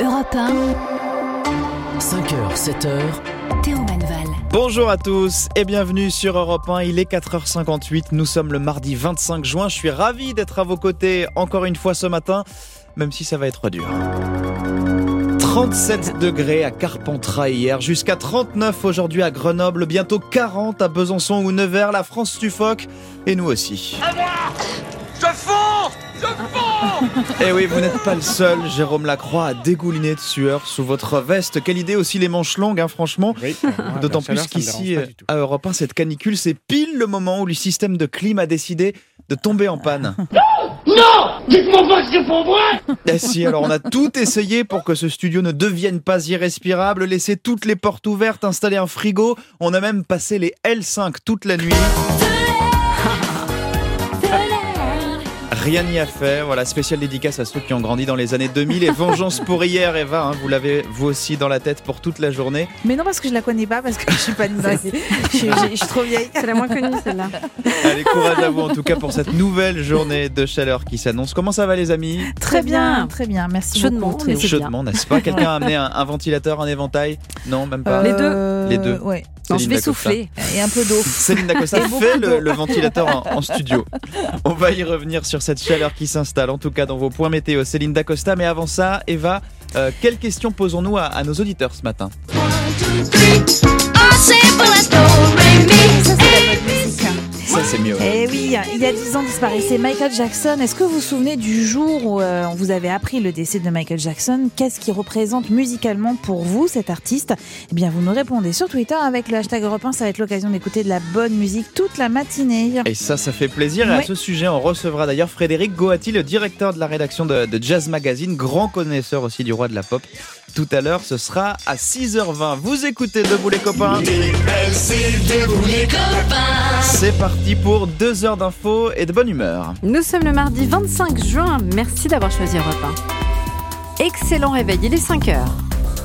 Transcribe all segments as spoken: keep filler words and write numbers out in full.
Europe un, cinq heures, sept heures, Théo Manval. Bonjour à tous et bienvenue sur Europe un, il est quatre heures cinquante-huit, nous sommes le mardi vingt-cinq juin, je suis ravi d'être à vos côtés encore une fois ce matin, même si ça va être dur. trente-sept degrés à Carpentras hier, jusqu'à trente-neuf aujourd'hui à Grenoble, bientôt quarante à Besançon ou Nevers, la France suffoque et nous aussi. À moi ! Je fonds ! Je fonds ! Et oui, vous n'êtes pas le seul, Jérôme Lacroix, à dégouliner de sueur sous votre veste. Quelle idée aussi les manches longues, hein, franchement. Oui, D'autant la chaleur, plus qu'ici, ça me dérange pas du tout. à Europe un, cette canicule, c'est pile le moment où le système de clim a décidé de tomber en panne. Non ! Dites-moi pas que c'est pour moi ! Eh si, alors on a tout essayé pour que ce studio ne devienne pas irrespirable, laisser toutes les portes ouvertes, installer un frigo. On a même passé les L cinq toute la nuit. Rien n'y a fait, voilà, spéciale dédicace à ceux qui ont grandi dans les années deux mille et vengeance pour hier, Eva, hein, vous l'avez vous aussi dans la tête pour toute la journée. Mais non, parce que je la connais pas, parce que je suis pas dedans. je, suis- je- je suis trop vieille. C'est la moins connue celle-là. Allez, courage à vous en tout cas pour cette nouvelle journée de chaleur qui s'annonce. Comment ça va les amis? Très bien, très bien. Merci Chaudement, beaucoup. mais Théo. c'est bien. Chaudement, n'est-ce pas? Quelqu'un a amené un, un ventilateur, un éventail? Non, même pas. Les deux. Euh, Les deux. Ouais. Non, je Céline vais Dacosta. souffler. Et un peu d'eau. Céline Dacosta Et beaucoup fait d'eau. le, le ventilateur en, en studio. On va y revenir sur cette chaleur qui s'installe, en tout cas dans vos points météo. Céline Dacosta, mais avant ça, Eva, euh, quelles questions posons-nous à, à nos auditeurs ce matin? Ça, c'est mieux. Eh oui, il y a dix ans disparaissait Michael Jackson. Est-ce que vous vous souvenez du jour où euh, vous avez appris le décès de Michael Jackson? Qu'est-ce qui représente musicalement pour vous cet artiste? Eh bien, vous nous répondez sur Twitter avec le hashtag Europe un. Ça va être l'occasion d'écouter de la bonne musique toute la matinée. Et ça, ça fait plaisir. Et à Ouais. ce sujet, on recevra d'ailleurs Frédéric Goati, le directeur de la rédaction de, de Jazz Magazine, grand connaisseur aussi du roi de la pop. Tout à l'heure, ce sera à six heures vingt. Vous écoutez Debout les copains. C'est parti pour deux heures d'infos et de bonne humeur. Nous sommes le mardi vingt-cinq juin. Merci d'avoir choisi Europe un. Excellent réveil, il est cinq heures.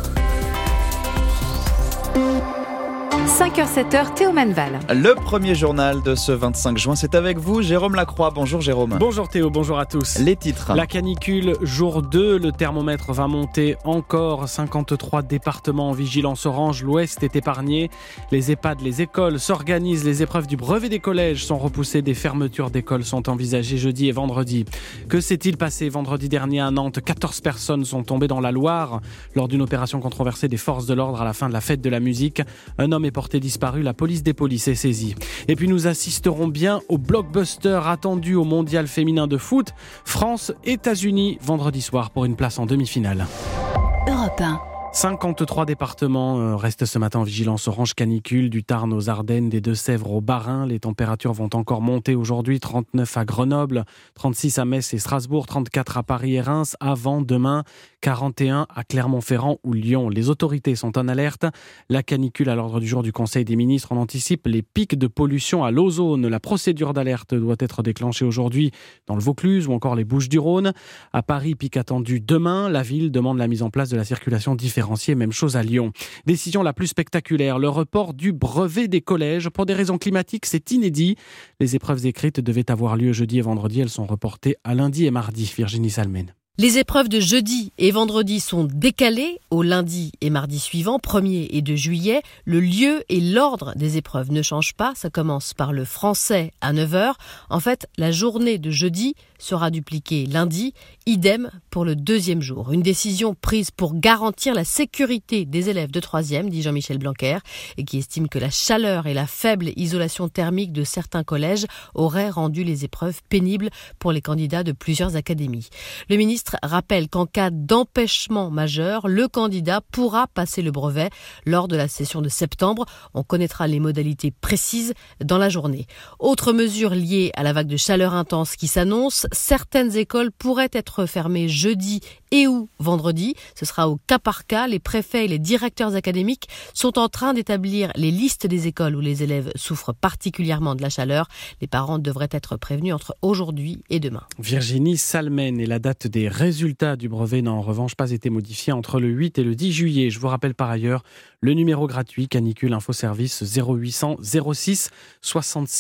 cinq heures, sept heures, Théo Manval. Le premier journal de ce vingt-cinq juin, c'est avec vous, Jérôme Lacroix. Bonjour Jérôme. Bonjour Théo, bonjour à tous. Les titres. La canicule, jour deux, le thermomètre va monter encore. cinquante-trois départements en vigilance orange, l'Ouest est épargné. Les EHPAD, les écoles s'organisent. Les épreuves du brevet des collèges sont repoussées. Des fermetures d'écoles sont envisagées jeudi et vendredi. Que s'est-il passé vendredi dernier à Nantes? quatorze personnes sont tombées dans la Loire lors d'une opération controversée des forces de l'ordre à la fin de la fête de la musique. Un homme est porté disparu, la police des polices est saisie. Et puis nous assisterons bien au blockbuster attendu au mondial féminin de foot, France-États-Unis, vendredi soir pour une place en demi-finale. Europe un. cinquante-trois départements euh, restent ce matin en vigilance orange canicule, du Tarn aux Ardennes, des Deux-Sèvres au Bas-Rhin. Les températures vont encore monter aujourd'hui, trente-neuf à Grenoble, trente-six à Metz et Strasbourg, trente-quatre à Paris et Reims, avant demain, quarante et un à Clermont-Ferrand ou Lyon. Les autorités sont en alerte. La canicule à l'ordre du jour du Conseil des ministres. On anticipe les pics de pollution à l'ozone. La procédure d'alerte doit être déclenchée aujourd'hui dans le Vaucluse ou encore les Bouches-du-Rhône. À Paris, pic attendu demain. La ville demande la mise en place de la circulation différenciée. Même chose à Lyon. Décision la plus spectaculaire, le report du brevet des collèges. Pour des raisons climatiques, c'est inédit. Les épreuves écrites devaient avoir lieu jeudi et vendredi. Elles sont reportées à lundi et mardi. Virginie Salmen. Les épreuves de jeudi et vendredi sont décalées au lundi et mardi suivant, premier et deux juillet. Le lieu et l'ordre des épreuves ne changent pas. Ça commence par le français à neuf heures. En fait, la journée de jeudi sera dupliquée lundi. Idem pour le deuxième jour. Une décision prise pour garantir la sécurité des élèves de troisième, dit Jean-Michel Blanquer, et qui estime que la chaleur et la faible isolation thermique de certains collèges auraient rendu les épreuves pénibles pour les candidats de plusieurs académies. Le ministre rappelle qu'en cas d'empêchement majeur, le candidat pourra passer le brevet lors de la session de septembre. On connaîtra les modalités précises dans la journée. Autre mesure liée à la vague de chaleur intense qui s'annonce, certaines écoles pourraient être fermées jeudi et ou vendredi. Ce sera au cas par cas. Les préfets et les directeurs académiques sont en train d'établir les listes des écoles où les élèves souffrent particulièrement de la chaleur. Les parents devraient être prévenus entre aujourd'hui et demain. Virginie Salmen, et la date des résultats du brevet n'a en revanche pas été modifiée entre le huit et le dix juillet. Je vous rappelle par ailleurs le numéro gratuit Canicule Info Service zéro huit cents zéro six soixante-six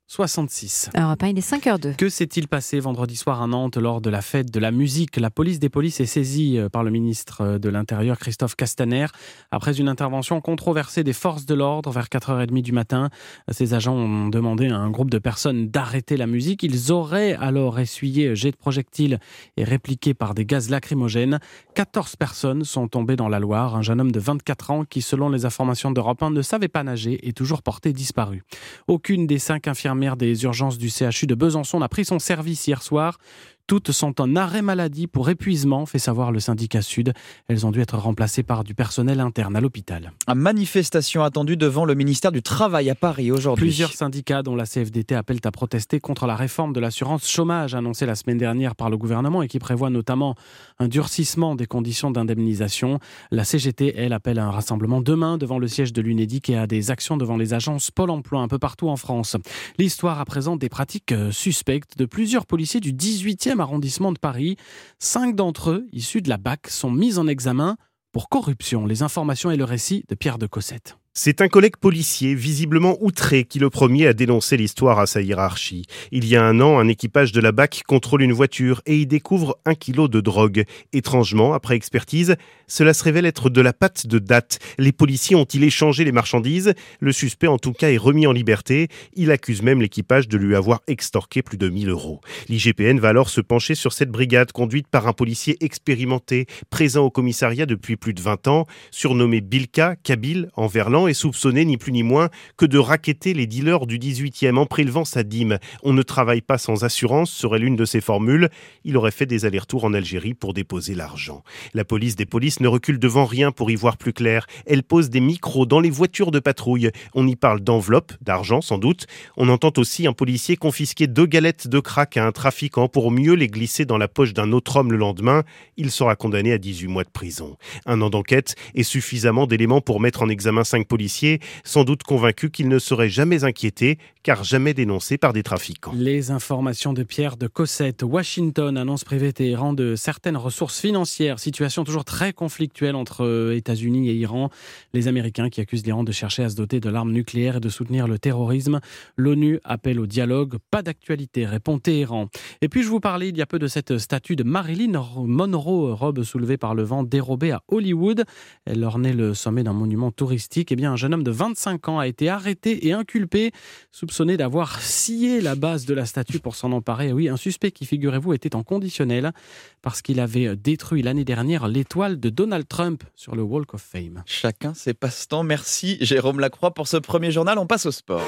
soixante-six. Alors, il est cinq heures deux. Que s'est-il passé vendredi soir à Nantes lors de la fête de la musique ? La police des polices est saisie par le ministre de l'Intérieur, Christophe Castaner, après une intervention controversée des forces de l'ordre vers quatre heures trente du matin. Ces agents ont demandé à un groupe de personnes d'arrêter la musique. Ils auraient alors essuyé jets de projectiles et répliqué par des gaz lacrymogènes. quatorze personnes sont tombées dans la Loire. Un jeune homme de vingt-quatre ans qui, selon les informations d'Europe un, ne savait pas nager est toujours porté disparu. Aucune des cinq infirmières des urgences du C H U de Besançon n'a pris son service hier soir. Toutes sont en arrêt maladie pour épuisement, fait savoir le syndicat Sud. Elles ont dû être remplacées par du personnel interne à l'hôpital. Une manifestation attendue devant le ministère du Travail à Paris aujourd'hui. Plusieurs syndicats, dont la C F D T, appellent à protester contre la réforme de l'assurance chômage annoncée la semaine dernière par le gouvernement et qui prévoit notamment un durcissement des conditions d'indemnisation. La C G T, elle, appelle à un rassemblement demain devant le siège de l'Unédic et à des actions devant les agences Pôle emploi un peu partout en France. L'histoire à présent des pratiques suspectes de plusieurs policiers du dix-huitième arrondissement de Paris. Cinq d'entre eux, issus de la B A C, sont mis en examen pour corruption. Les informations et le récit de Pierre de Cossette. C'est un collègue policier, visiblement outré, qui le premier a dénoncé l'histoire à sa hiérarchie. Il y a un an, un équipage de la B A C contrôle une voiture et y découvre un kilo de drogue. Étrangement, après expertise, cela se révèle être de la pâte de date. Les policiers ont-ils échangé les marchandises ? Le suspect, en tout cas, est remis en liberté. Il accuse même l'équipage de lui avoir extorqué plus de mille euros. L'I G P N va alors se pencher sur cette brigade conduite par un policier expérimenté, présent au commissariat depuis plus de vingt ans, surnommé Bilka, Kabyle, en verlan, est soupçonné ni plus ni moins que de racketter les dealers du dix-huitième en prélevant sa dîme. On ne travaille pas sans assurance, serait l'une de ses formules. Il aurait fait des allers-retours en Algérie pour déposer l'argent. La police des polices ne recule devant rien pour y voir plus clair. Elle pose des micros dans les voitures de patrouille. On y parle d'enveloppes, d'argent sans doute. On entend aussi un policier confisquer deux galettes de crack à un trafiquant pour mieux les glisser dans la poche d'un autre homme le lendemain. Il sera condamné à dix-huit mois de prison. Un an d'enquête et suffisamment d'éléments pour mettre en examen cinq policiers, sans doute convaincus qu'ils ne seraient jamais inquiétés, car jamais dénoncés par des trafiquants. Les informations de Pierre de Cossette. Washington annonce priver Téhéran de certaines ressources financières. Situation toujours très conflictuelle entre États-Unis et Iran. Les Américains qui accusent l'Iran de chercher à se doter de l'arme nucléaire et de soutenir le terrorisme. L'ONU appelle au dialogue. Pas d'actualité, répond Téhéran. Et puis je vous parlais il y a peu de cette statue de Marilyn Monroe, robe soulevée par le vent, dérobée à Hollywood. Elle ornait le sommet d'un monument touristique. Eh bien, un jeune homme de vingt-cinq ans a été arrêté et inculpé, soupçonné d'avoir scié la base de la statue pour s'en emparer. Oui, un suspect qui, figurez-vous, était en conditionnel parce qu'il avait détruit l'année dernière l'étoile de Donald Trump sur le Walk of Fame. Chacun ses passe-temps. Merci Jérôme Lacroix pour ce premier journal. On passe au sport.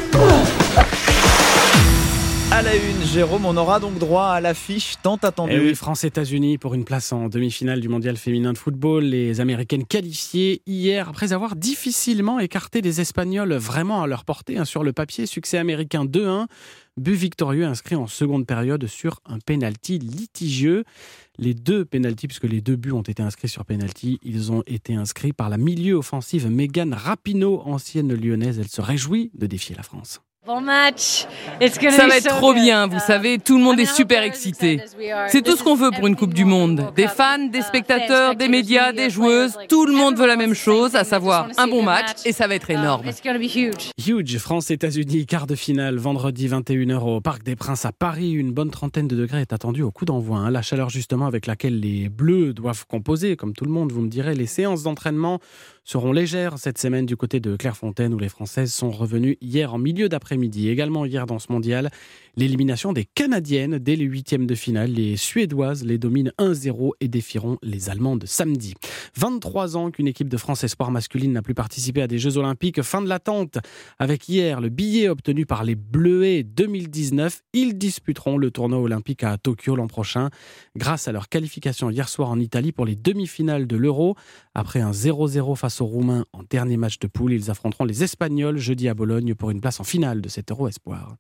À la une, Jérôme, on aura donc droit à l'affiche tant attendue. Eh oui, France-États-Unis pour une place en demi-finale du mondial féminin de football. Les Américaines qualifiées hier après avoir difficilement écarté des Espagnols vraiment à leur portée. Hein, sur le papier, succès américain deux un. But victorieux inscrit en seconde période sur un pénalty litigieux. Les deux pénaltys, puisque les deux buts ont été inscrits sur pénalty, ils ont été inscrits par la milieu offensive Megan Rapinoe, ancienne lyonnaise. Elle se réjouit de défier la France. Bon match. Ça va être trop bien, vous savez, tout le monde est super excité. C'est tout ce qu'on veut pour une Coupe du Monde. Des fans, des spectateurs, des médias, des joueuses, tout le monde veut la même chose, à savoir un bon match, et ça va être énorme. Huge, France-États-Unis, quart de finale, vendredi vingt et une heures au Parc des Princes à Paris. Une bonne trentaine de degrés est attendue au coup d'envoi. Hein. La chaleur justement avec laquelle les Bleus doivent composer, comme tout le monde, vous me direz, les séances d'entraînement seront légères cette semaine du côté de Clairefontaine où les Françaises sont revenues hier en milieu d'après-midi. Également hier dans ce mondial, l'élimination des Canadiennes dès les huitièmes de finale. Les Suédoises les dominent un zéro et défieront les Allemandes samedi. vingt-trois ans qu'une équipe de France espoir masculine n'a plus participé à des Jeux Olympiques. Fin de l'attente avec hier le billet obtenu par les Bleuets deux mille dix-neuf. Ils disputeront le tournoi olympique à Tokyo l'an prochain grâce à leur qualification hier soir en Italie pour les demi-finales de l'Euro. Après un zéro zéro face aux Roumains en dernier match de poule, ils affronteront les Espagnols jeudi à Bologne pour une place en finale de cet Euro Espoir.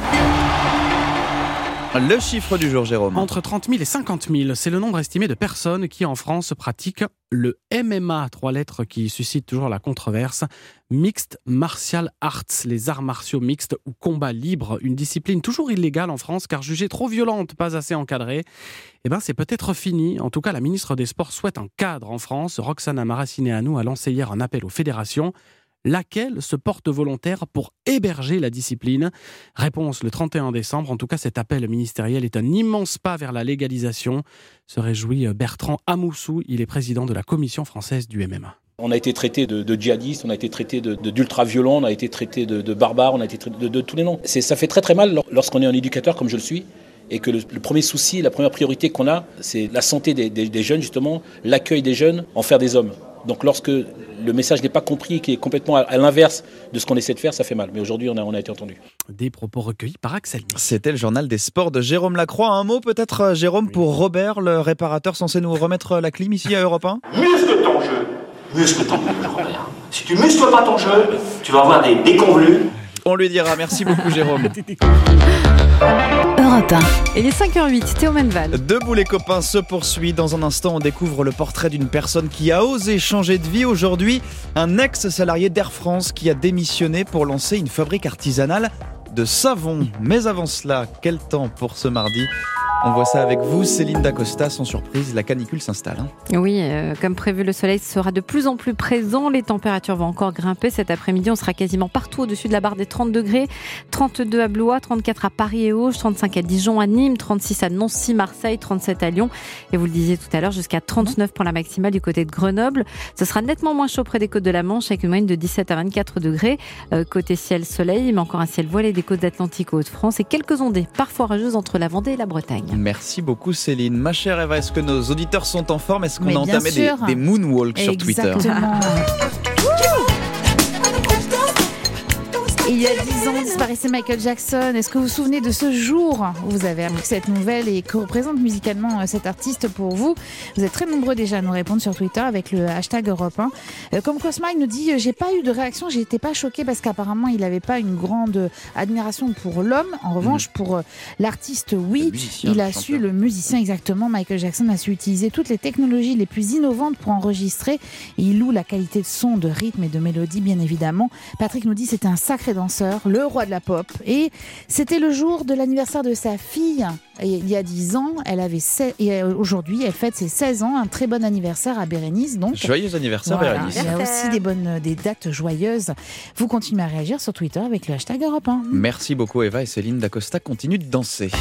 Le chiffre du jour, Jérôme. Entre trente mille et cinquante mille, c'est le nombre estimé de personnes qui en France pratiquent le M M A, trois lettres qui suscitent toujours la controverse. Mixed Martial Arts, les arts martiaux mixtes ou combat libre, une discipline toujours illégale en France car jugée trop violente, pas assez encadrée. Eh ben, c'est peut-être fini. En tout cas, la ministre des Sports souhaite un cadre en France. Roxana Maracineanu a lancé hier un appel aux fédérations. laquelle se porte volontaire pour héberger la discipline. Réponse le trente et un décembre. En tout cas, cet appel ministériel est un immense pas vers la légalisation, se réjouit Bertrand Amoussou. Il est président de la commission française du M M A. On a été traité de, de djihadistes, on a été traité de, de, d'ultra-violents, on a été traité de, de barbares, on a été traité de, de tous les noms. C'est, ça fait très très mal lorsqu'on est un éducateur comme je le suis et que le, le premier souci, la première priorité qu'on a, c'est la santé des, des, des jeunes justement, l'accueil des jeunes, en faire des hommes. Donc lorsque le message n'est pas compris et qui est complètement à, à l'inverse de ce qu'on essaie de faire, ça fait mal. Mais aujourd'hui, on a, on a été entendu. Des propos recueillis par Axel. C'était le journal des sports de Jérôme Lacroix. Un mot peut-être, Jérôme, pour Robert, le réparateur censé nous remettre la clim ici à Europe un. Muscle ton jeu. Muscle ton jeu, Robert. Si tu muscles pas ton jeu, tu vas avoir des déconvenus. On lui dira. Merci beaucoup, Jérôme. Europe un. Il est cinq heures huit, Théo Manval. Debout les copains se poursuit. Dans un instant, on découvre le portrait d'une personne qui a osé changer de vie aujourd'hui. Un ex-salarié d'Air France qui a démissionné pour lancer une fabrique artisanale de savon. Mais avant cela, quel temps pour ce mardi ? On voit ça avec vous, Céline Dacosta. Sans surprise, la canicule s'installe. Hein. Oui, euh, comme prévu, le soleil sera de plus en plus présent. Les températures vont encore grimper. Cet après-midi, on sera quasiment partout au-dessus de la barre des trente degrés. trente-deux à Blois, trente-quatre à Paris et Auge, trente-cinq à Dijon, à Nîmes, trente-six à Nancy, Marseille, trente-sept à Lyon. Et vous le disiez tout à l'heure, jusqu'à trente-neuf pour la maximale du côté de Grenoble. Ce sera nettement moins chaud près des côtes de la Manche, avec une moyenne de dix-sept à vingt-quatre degrés. Euh, côté ciel, soleil, mais encore un ciel voilé des côtes d'Atlantique aux Hauts-de-France et quelques ondées, parfois rageuses entre la Vendée et la Bretagne. Merci beaucoup Céline. Ma chère Eva, est-ce que nos auditeurs sont en forme ? Est-ce qu'on Mais a entamé des, des moonwalks sur Twitter ? Exactement. Il y a dix ans, disparaissait Michael Jackson. Est-ce que vous vous souvenez de ce jour où vous avez appris cette nouvelle et que représente musicalement cet artiste pour vous ? Vous êtes très nombreux déjà à nous répondre sur Twitter avec le hashtag Europe un. Comme Cosma, il nous dit « J'ai pas eu de réaction, j'ai été pas choquée parce qu'apparemment il n'avait pas une grande admiration pour l'homme. En revanche, mmh. pour l'artiste, oui, musicien, il a su, le musicien exactement, Michael Jackson a su utiliser toutes les technologies les plus innovantes pour enregistrer. Et il loue la qualité de son, de rythme et de mélodie, bien évidemment. Patrick nous dit « C'était un sacré danseur, le roi de la pop. Et c'était le jour de l'anniversaire de sa fille. Et il y a dix ans, elle avait seize, et aujourd'hui, elle fête ses seize ans. Un très bon anniversaire à Bérénice. Donc, joyeux anniversaire, voilà, Bérénice. Il y a aussi des bonnes, des dates joyeuses. Vous continuez à réagir sur Twitter avec le hashtag Europe un. Merci beaucoup, Eva, et Céline Dacosta continue de danser.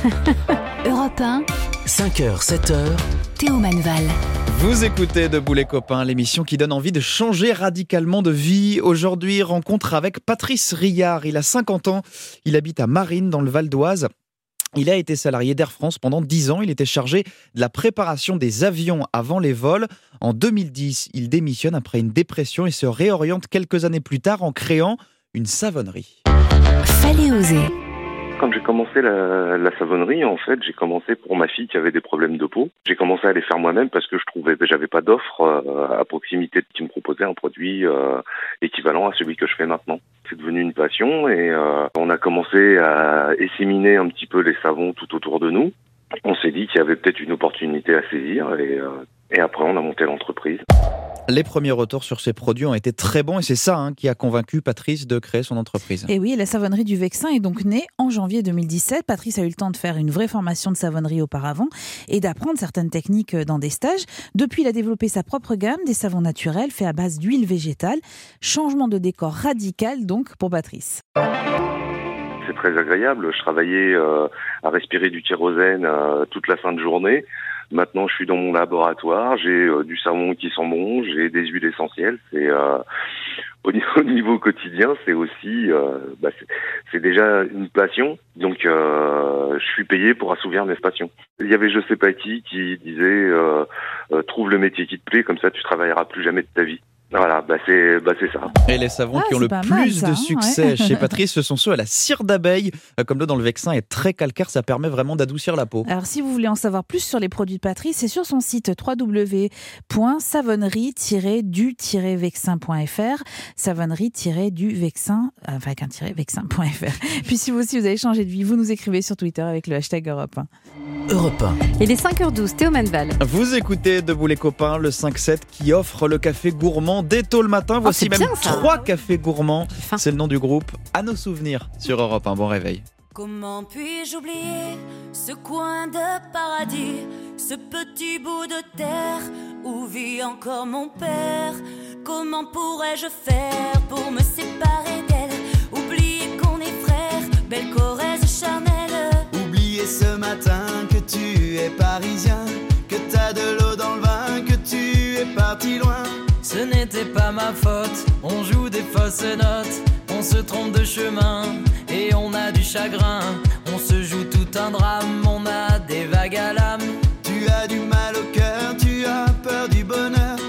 Europe un. cinq heures, sept heures. Théo Manval. Vous écoutez Debout les copains, l'émission qui donne envie de changer radicalement de vie. Aujourd'hui, rencontre avec Patrice Rillard. Il a cinquante ans, il habite à Marines dans le Val d'Oise. Il a été salarié d'Air France pendant dix ans. Il était chargé de la préparation des avions avant les vols. En deux mille dix, il démissionne après une dépression et se réoriente quelques années plus tard en créant une savonnerie. Fallait oser. Quand j'ai commencé la, la savonnerie, en fait, j'ai commencé pour ma fille qui avait des problèmes de peau. J'ai commencé à les faire moi-même parce que je trouvais, j'avais pas d'offre euh, à proximité qui me proposait un produit euh, équivalent à celui que je fais maintenant. C'est devenu une passion et euh, on a commencé à éséminer un petit peu les savons tout autour de nous. On s'est dit qu'il y avait peut-être une opportunité à saisir et, euh, et après on a monté l'entreprise. Les premiers retours sur ces produits ont été très bons et c'est ça hein, qui a convaincu Patrice de créer son entreprise. Et oui, la savonnerie du Vexin est donc née en janvier deux mille dix-sept. Patrice a eu le temps de faire une vraie formation de savonnerie auparavant et d'apprendre certaines techniques dans des stages. Depuis, il a développé sa propre gamme, des savons naturels faits à base d'huile végétale. Changement de décor radical donc pour Patrice. C'est très agréable. Je travaillais euh, à respirer du kérosène euh, toute la fin de journée. Maintenant, je suis dans mon laboratoire, j'ai euh, du savon qui sent bon, j'ai des huiles essentielles. C'est euh, au, niveau, au niveau quotidien, c'est aussi, euh, bah, c'est, c'est déjà une passion. Donc, euh, je suis payé pour assouvir mes passions. Il y avait je sais pas qui qui disait euh, euh, trouve le métier qui te plaît, comme ça tu travailleras plus jamais de ta vie. Voilà, bah c'est, bah c'est ça. Et les savons ah, qui ont le plus mal, ça, de hein, succès ouais. chez Patrice, ce sont ceux à la cire d'abeille. Comme l'eau dans le Vexin est très calcaire, ça permet vraiment d'adoucir la peau. Alors si vous voulez en savoir plus sur les produits de Patrice, c'est sur son site w w w point savonnerie tiret du tiret vexin point f r savonnerie tiret du vexin avec un tiret vexin point f r. Puis si vous aussi vous avez changé de vie, vous nous écrivez sur Twitter avec le hashtag Europe un. Europe un. Il est cinq heures douze, Théo Manval. Vous écoutez Debout les copains, le cinq sept qui offre le café gourmand dès tôt le matin. Voici oh, même bien, trois cafés gourmands. C'est le nom du groupe. À nos souvenirs sur Europe un. Bon réveil. Comment puis-je oublier ce coin de paradis, ce petit bout de terre où vit suis encore mon père. Comment pourrais-je faire pour me séparer d'elle? Oublier qu'on est frères, belle Corrèze charnelle. Oublier ce matin que tu es parisien, que t'as de l'eau dans le vin, que tu es parti loin. Ce n'était pas ma faute, on joue des fausses notes, on se trompe de chemin et on a du chagrin. On se joue tout un drame, on a des vagues à l'âme. Tu as du mal au cœur, tu as peur du bonheur.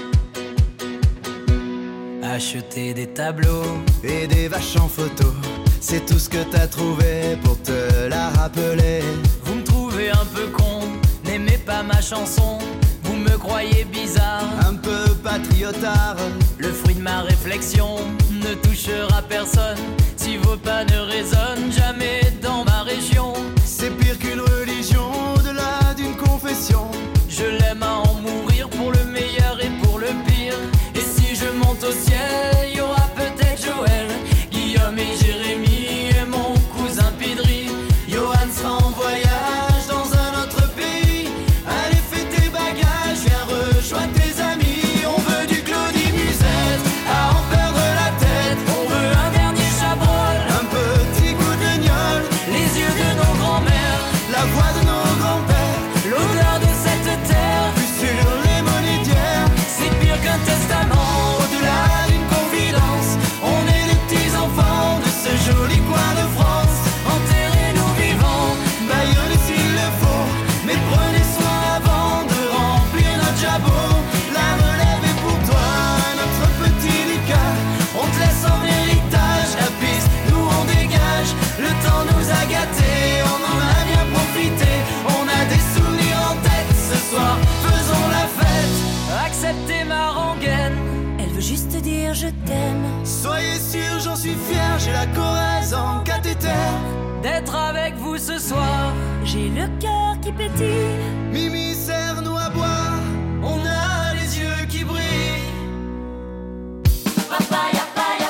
Acheter des tableaux et des vaches en photo, c'est tout ce que t'as trouvé pour te la rappeler. Vous me trouvez un peu con, n'aimez pas ma chanson. Vous me croyez bizarre, un peu patriotard. Le fruit de ma réflexion ne touchera personne si vos pas ne résonnent jamais dans ma région. C'est pire qu'une religion, au-delà d'une confession. Je l'aime à en mourir pour le meilleur et pour le pire. Et si je monte au ciel, y aura peut-être Joël, Guillaume et Jérémy et mon cousin Pidri. Johan sera en voyage dans un autre pays. Allez, fais tes bagages, viens rejoindre tes amis. On veut du Claudie Musette, à en perdre la tête. On veut un dernier Chabrol, un petit coup de gnôle. Les yeux de nos grands-mères, la voix de nos grands-pères, l'odeur de cette terre, plus sur les monnaies d'hier. C'est pire qu'un testament, au-delà d'une confidence. On est les petits enfants de ce joli coin de France. Enterrez-nous vivants, baillonnez s'il le faut, mais prenez soin avant de remplir notre jabot. La relève est pour toi, notre petit Lucas. On te laisse en héritage la piste, nous on dégage. Le temps nous a gâtés, on en a bien profité. On a des souvenirs en tête, ce soir faisons la fête. Acceptez ma rengaine, elle veut juste dire je t'aime. Soyez sûr, j'en suis fier, j'ai la Corrèze en cathéter. D'être avec vous ce soir, j'ai le cœur qui pétille. Mimi, serre-nous à boire, on a les yeux qui brillent. Papaya.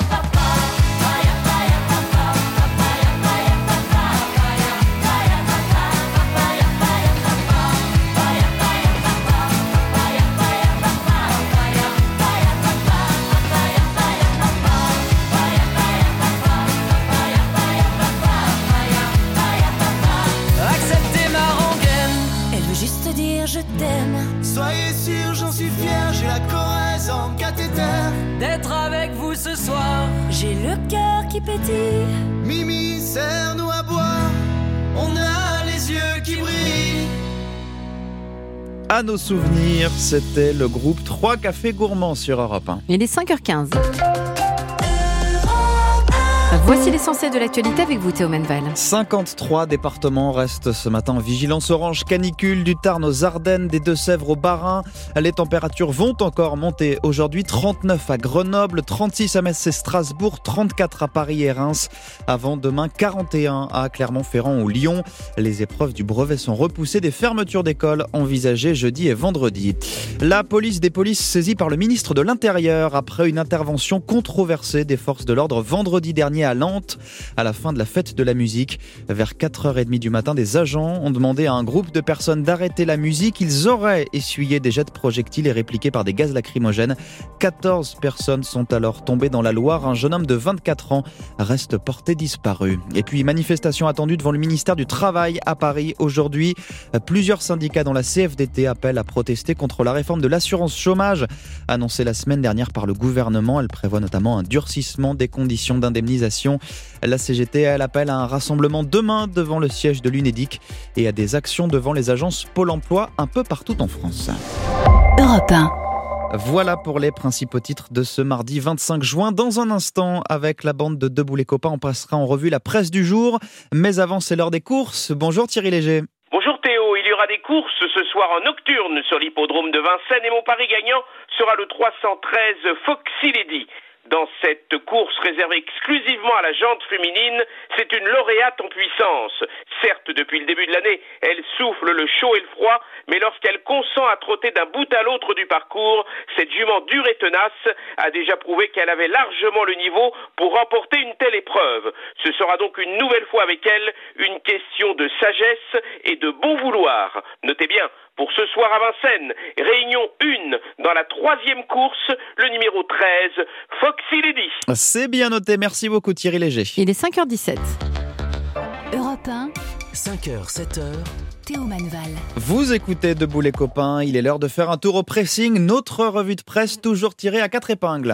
Je t'aime. Soyez sûr, j'en suis fier, j'ai la Corrèze en cathéter. D'être avec vous ce soir, j'ai le cœur qui pétille. Mimi, serre-nous à boire, on a les yeux qui brillent. À nos souvenirs, c'était le groupe Trois Cafés Gourmands sur Europe un. Il est cinq heures quinze. Voici l'essentiel de l'actualité avec vous, Théo Manval. cinquante-trois départements restent ce matin en vigilance orange canicule, du Tarn aux Ardennes, des Deux-Sèvres au Bas-Rhin. Les températures vont encore monter aujourd'hui. trente-neuf à Grenoble, trente-six à Metz et Strasbourg, trente-quatre à Paris et Reims. Avant demain, quarante et un à Clermont-Ferrand ou Lyon. Les épreuves du brevet sont repoussées. Des fermetures d'écoles envisagées jeudi et vendredi. La police des polices saisie par le ministre de l'Intérieur après une intervention controversée des forces de l'ordre vendredi dernier à Nantes, à la fin de la fête de la musique. Vers quatre heures trente du matin, des agents ont demandé à un groupe de personnes d'arrêter la musique. Ils auraient essuyé des jets de projectiles et répliqué par des gaz lacrymogènes. quatorze personnes sont alors tombées dans la Loire. Un jeune homme de vingt-quatre ans reste porté disparu. Et puis, manifestation attendue devant le ministère du Travail à Paris aujourd'hui. Plusieurs syndicats dont la C F D T appellent à protester contre la réforme de l'assurance chômage annoncée la semaine dernière par le gouvernement. Elle prévoit notamment un durcissement des conditions d'indemnisation. La C G T, elle appelle à un rassemblement demain devant le siège de l'Unédic et à des actions devant les agences Pôle emploi un peu partout en France. Europe un. Voilà pour les principaux titres de ce mardi vingt-cinq juin. Dans un instant, avec la bande de Debout les copains, on passera en revue la presse du jour. Mais avant, c'est l'heure des courses. Bonjour Thierry Léger. Bonjour Théo, il y aura des courses ce soir en nocturne sur l'hippodrome de Vincennes et mon pari gagnant sera le trois cent treize Foxy Lady. Dans cette course réservée exclusivement à la jante féminine, c'est une lauréate en puissance. Certes, depuis le début de l'année, elle souffle le chaud et le froid, mais lorsqu'elle consent à trotter d'un bout à l'autre du parcours, cette jument dure et tenace a déjà prouvé qu'elle avait largement le niveau pour remporter une telle épreuve. Ce sera donc une nouvelle fois avec elle une question de sagesse et de bon vouloir. Notez bien, Pour ce soir à Vincennes, réunion un dans la troisième course, le numéro treize, Foxy Lady. C'est bien noté, merci beaucoup Thierry Léger. Il est cinq heures dix-sept. Europe un, cinq heures, sept heures. Théo Manval. Vous écoutez Debout les copains, il est l'heure de faire un tour au pressing, notre revue de presse toujours tirée à quatre épingles.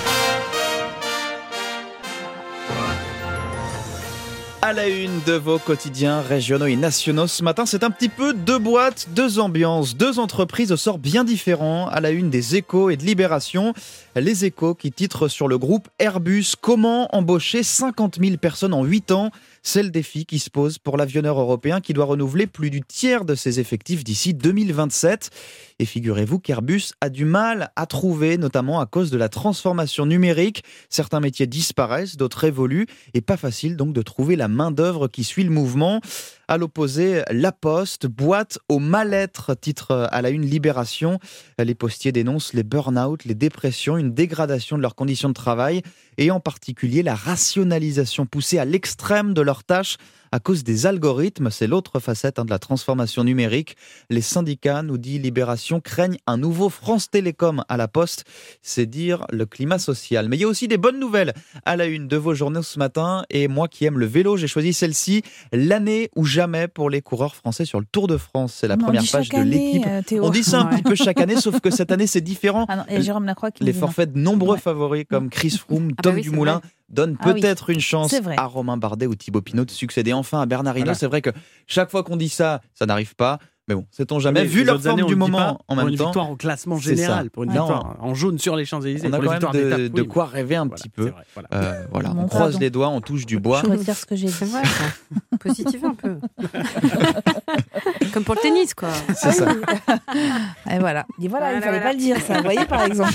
À la une de vos quotidiens régionaux et nationaux ce matin, c'est un petit peu deux boîtes, deux ambiances, deux entreprises au sort bien différents. À la une des Échos et de Libération, les Échos qui titrent sur le groupe Airbus « Comment embaucher cinquante mille personnes en huit ans ?» C'est le défi qui se pose pour l'avionneur européen qui doit renouveler plus du tiers de ses effectifs d'ici deux mille vingt-sept. Et figurez-vous qu'Airbus a du mal à trouver, notamment à cause de la transformation numérique. Certains métiers disparaissent, d'autres évoluent, et pas facile donc de trouver la main-d'œuvre qui suit le mouvement. À l'opposé, La Poste, boîte au mal-être, titre à la une Libération. Les postiers dénoncent les burn-out, les dépressions, une dégradation de leurs conditions de travail et en particulier la rationalisation poussée à l'extrême de leurs tâches à cause des algorithmes. C'est l'autre facette hein, de la transformation numérique. Les syndicats, nous dit Libération, craignent un nouveau France Télécom à La Poste. C'est dire le climat social. Mais il y a aussi des bonnes nouvelles à la une de vos journaux ce matin. Et moi qui aime le vélo, j'ai choisi celle-ci. L'année ou jamais pour les coureurs français sur le Tour de France. C'est la On première dit page chaque de année, l'équipe. euh, Théo. On dit ça un Ouais. petit peu chaque année, sauf que cette année c'est différent. Ah non, et Jérôme Lacroix qui Les me dit forfaits de nombreux favoris comme Chris Froome, Ah bah Tom oui, c'est Dumoulin vrai. donnent Ah oui, peut-être une chance c'est vrai. à Romain Bardet ou Thibaut Pinot de succéder enfin à Bernard Hinault. Voilà. C'est vrai que chaque fois qu'on dit ça, ça n'arrive pas. Mais bon, sait-on jamais. Mais Vu les leur autres forme années, on du le dit moment, pas, en pour même une temps, victoire au classement c'est général, ça. pour une Là, victoire en jaune sur les Champs-Élysées. on a pour les quand même victoires de, d'étape, de oui. quoi rêver un Voilà, petit c'est peu. vrai, voilà. Euh, voilà, Bon, on croise pardon. les doigts, on touche du bois. Je retire ce que j'ai dit. C'est vrai, ça. Positif un peu. Comme pour le tennis, quoi. C'est ça. Et voilà. Et voilà, il Voilà, fallait voilà. pas le dire, ça. Vous voyez, par exemple.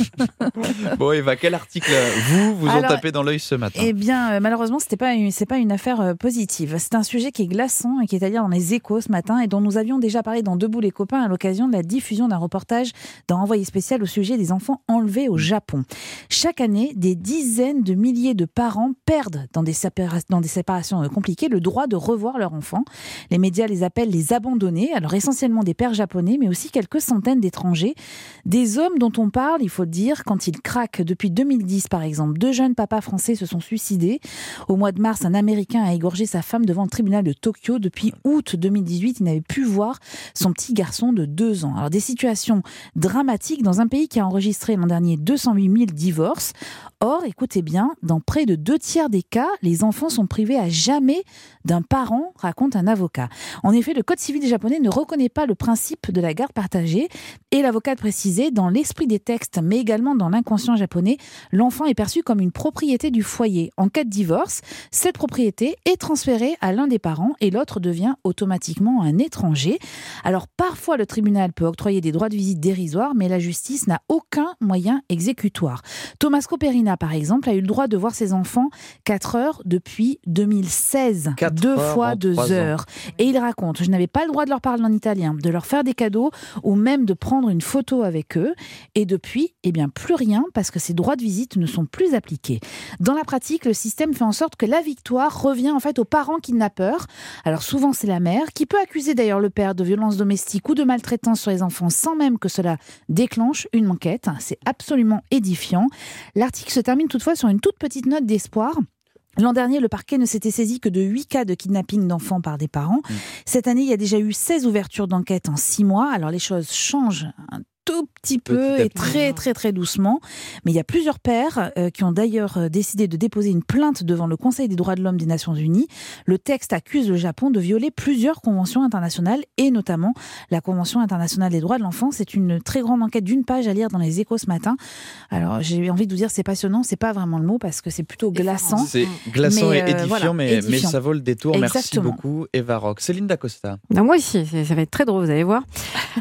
Bon, Eva, quel article vous vous ont Alors, tapé dans l'œil ce matin? Eh bien, euh, malheureusement, c'était pas une, c'est pas une affaire euh, positive. C'est un sujet qui est glaçant et qui est à lire dans les Échos ce matin et dont nous avions déjà parlé dans Debout les copains à l'occasion de la diffusion d'un reportage dans Envoyé spécial au sujet des enfants enlevés au Japon. Chaque année, des dizaines de milliers de parents perdent dans des, sépara- dans des séparations euh, compliquées le droit de revoir leur enfant. Les médias les appellent les abandonnés, alors essentiellement des pères japonais, mais aussi quelques centaines d'étrangers. Des hommes dont on parle, il faut le dire, quand ils craquent. Depuis deux mille dix, par exemple, deux jeunes papas français se sont suicidés. Au mois de mars, un Américain a égorgé sa femme devant le tribunal de Tokyo. Depuis août deux mille dix-huit, il n'avait pu voir son petit garçon de deux ans. Alors des situations dramatiques dans un pays qui a enregistré l'an dernier deux cent huit mille divorces. Or, écoutez bien, dans près de deux tiers des cas, les enfants sont privés à jamais d'un parent, raconte un avocat. En effet, le code civil japonais ne reconnaît pas le principe de la garde partagée et l'avocat précisait, dans l'esprit des textes, mais également dans l'inconscient japonais, l'enfant est perçu comme une propriété du foyer. En cas de divorce, cette propriété est transférée à l'un des parents et l'autre devient automatiquement un étranger. Alors parfois, le tribunal peut octroyer des droits de visite dérisoires, mais la justice n'a aucun moyen exécutoire. Thomas Coperina, par exemple, a eu le droit de voir ses enfants quatre heures depuis deux mille seize. Deux heures fois en deux trois ans. heures. Et il raconte, je n'avais pas le droit de leur parler en italien, de leur faire des cadeaux ou même de prendre une photo avec eux. Et depuis, eh bien, plus rien parce que ces droits de visite ne sont plus appliqués. Dans la pratique, le système fait en sorte que la victoire revient en fait aux parents kidnappeurs. Alors souvent, c'est la mère qui peut accuser d'ailleurs le père de violence domestique ou de maltraitance sur les enfants sans même que cela déclenche une enquête. C'est absolument édifiant. L'article se termine toutefois sur une toute petite note d'espoir. L'an dernier, le parquet ne s'était saisi que de huit cas de kidnapping d'enfants par des parents. Mmh. Cette année, il y a déjà eu seize ouvertures d'enquête en six mois. Alors les choses changent un tout petit peu petit et très très très doucement. Mais il y a plusieurs pères euh, qui ont d'ailleurs décidé de déposer une plainte devant le Conseil des droits de l'homme des Nations Unies. Le texte accuse le Japon de violer plusieurs conventions internationales et notamment la Convention internationale des droits de l'enfant. C'est une très grande enquête d'une page à lire dans les Échos ce matin. Alors j'ai envie de vous dire c'est passionnant, c'est pas vraiment le mot parce que c'est plutôt glaçant. C'est glaçant mais, et édifiant, euh, voilà, mais, édifiant. mais ça vaut le détour. Exactement. Merci beaucoup Eva Rock. Céline Dacosta. Non, moi aussi, ça va être très drôle, vous allez voir.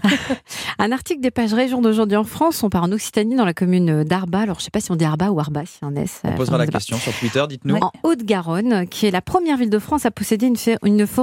Un article des pages régions d'aujourd'hui en France, on part en Occitanie dans la commune d'Arba. Alors je ne sais pas si on dit Arba ou Arba, si un S. On posera la question sur Twitter, dites-nous. En Haute-Garonne, qui est la première ville de France à posséder une, une forêt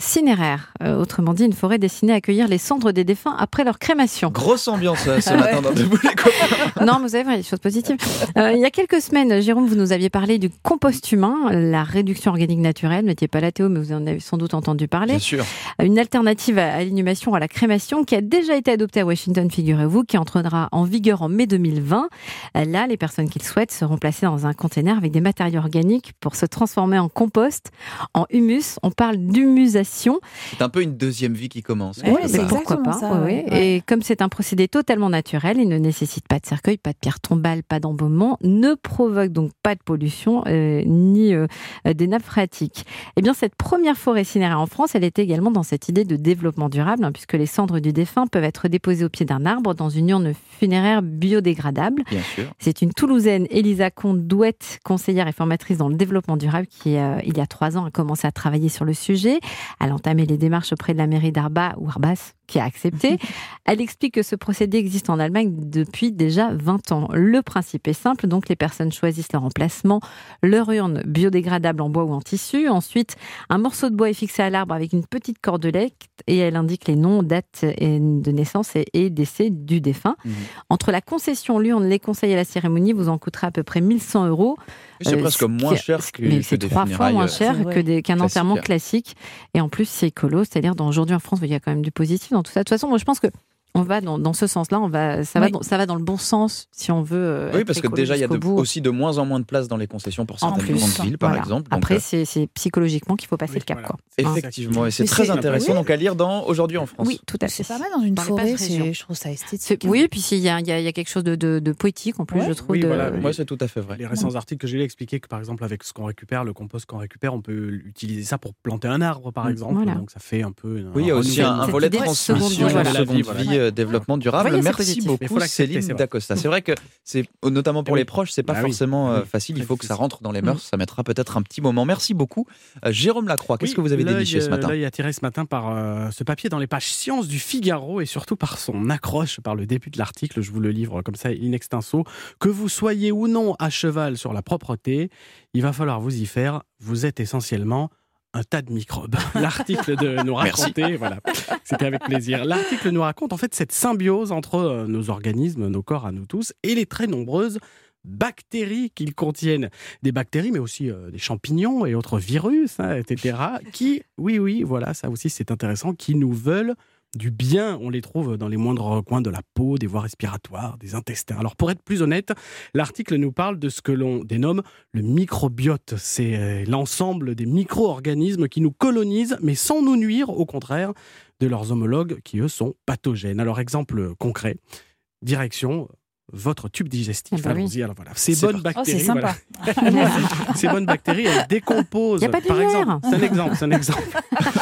cinéraire, euh, autrement dit une forêt destinée à accueillir les cendres des défunts après leur crémation. Grosse ambiance euh, ce matin dans Debout les copains. Non, vous avez vu, des choses positives. Euh, il y a quelques semaines, Jérôme, vous nous aviez parlé du compost humain, la réduction organique naturelle. Vous n'étiez pas là, Théo, mais vous en avez sans doute entendu parler. Bien sûr. Une alternative à l'inhumation, à la crémation, qui a déjà été adoptée à Washington, figurez-vous, qui entrera en vigueur en mai deux mille vingt. Là, les personnes qui le souhaitent seront placées dans un conteneur avec des matériaux organiques pour se transformer en compost, en humus. On parle d'humusation. C'est un peu une deuxième vie qui commence. Oui, mais pourquoi pas. Ça, oui. Ouais. Et comme c'est un procédé totalement naturel, il ne nécessite pas de cercueil, pas de pierre tombale, pas d'embaumement, ne provoque donc pas de pollution euh, ni euh, des nappes phréatiques. Eh bien, cette première forêt cinéraire en France, elle était également dans cette idée de développement durable, hein, puisque les cendres du défunt peuvent être déposées au pied d'un arbre dans une urne funéraire biodégradable. Bien sûr. C'est une Toulousaine, Elisa Comte-Douette, conseillère et formatrice dans le développement durable, qui, euh, il y a trois ans, a commencé à travailler sur le sujet. Elle a entamé les démarches auprès de la mairie d'Arba, ou Arbas, qui a accepté. Elle explique que ce procédé existe en Allemagne depuis déjà vingt ans. Le principe est simple, donc les personnes choisissent leur emplacement, leur urne biodégradable en bois ou en tissu. Ensuite, un morceau de bois est fixé à l'arbre avec une petite cordelette et elle indique les noms, dates de naissance et décès du défunt. Mmh. Entre la concession, l'urne, les conseils et la cérémonie, vous en coûtera à peu près mille cent euros. C'est euh, presque moins cher que, mais que c'est des trois fois moins cher que des, qu'un classique. enterrement classique. Et en plus, c'est écolo. C'est-à-dire, dans, aujourd'hui en France, il y a quand même du positif dans tout ça. De toute façon, moi, je pense que on va dans, dans ce sens-là, on va, ça, oui. va dans, ça va dans le bon sens si on veut. Euh, oui, parce que déjà, il y a de, aussi de moins en moins de place dans les concessions pour certaines grandes villes, par voilà. exemple. Donc, après, c'est, c'est psychologiquement qu'il faut passer oui, le cap. Voilà. Quoi. Effectivement, et c'est Mais très c'est, intéressant oui. donc à lire dans Aujourd'hui en France. Oui, tout à fait. C'est pas mal dans une forêt, c'est, je trouve ça esthétique. Oui, et puis il y, y, y a quelque chose de, de, de poétique en plus, ouais. je trouve. Oui, de... voilà, oui, c'est tout à fait vrai. Les récents articles que j'ai lu expliquaient que, par exemple, avec ce qu'on récupère, le compost qu'on récupère, on peut utiliser ça pour planter un arbre, par exemple. Voilà. Donc ça fait un peu. Oui, il y a aussi un volet transmission, seconde vie, développement durable. Merci beaucoup. Beaucoup Céline Dacosta. C'est vrai que c'est notamment pour oui. les proches, c'est pas ah forcément oui. euh, facile. Il faut que ça rentre dans les mœurs. Mmh. Ça mettra peut-être un petit moment. Merci beaucoup, euh, Jérôme Lacroix. Qu'est-ce oui, que vous avez déniché ce matin ? L'œil attiré ce matin par euh, ce papier dans les pages Sciences du Figaro et surtout par son accroche, par le début de l'article. Je vous le livre comme ça in extenso. Que vous soyez ou non à cheval sur la propreté, il va falloir vous y faire. Vous êtes essentiellement un tas de microbes. L'article de nous raconter, voilà, c'était avec plaisir. L'article nous raconte en fait cette symbiose entre euh, nos organismes, nos corps à nous tous, et les très nombreuses bactéries qu'ils contiennent. Des bactéries, mais aussi euh, des champignons et autres virus, hein, et cetera, qui, oui, oui, voilà, ça aussi c'est intéressant, qui nous veulent du bien. On les trouve dans les moindres coins de la peau, des voies respiratoires, des intestins. Alors pour être plus honnête, l'article nous parle de ce que l'on dénomme le microbiote. C'est l'ensemble des micro-organismes qui nous colonisent, mais sans nous nuire, au contraire, de leurs homologues qui, eux, sont pathogènes. Alors exemple concret, direction votre tube digestif. Ah bah Allons-y. Oui. Alors voilà, ces c'est bonnes bactéries, oh, c'est sympa. Voilà. Ces bonnes bactéries, elles décomposent. Y a pas de par lumière. exemple, c'est un exemple, c'est un exemple.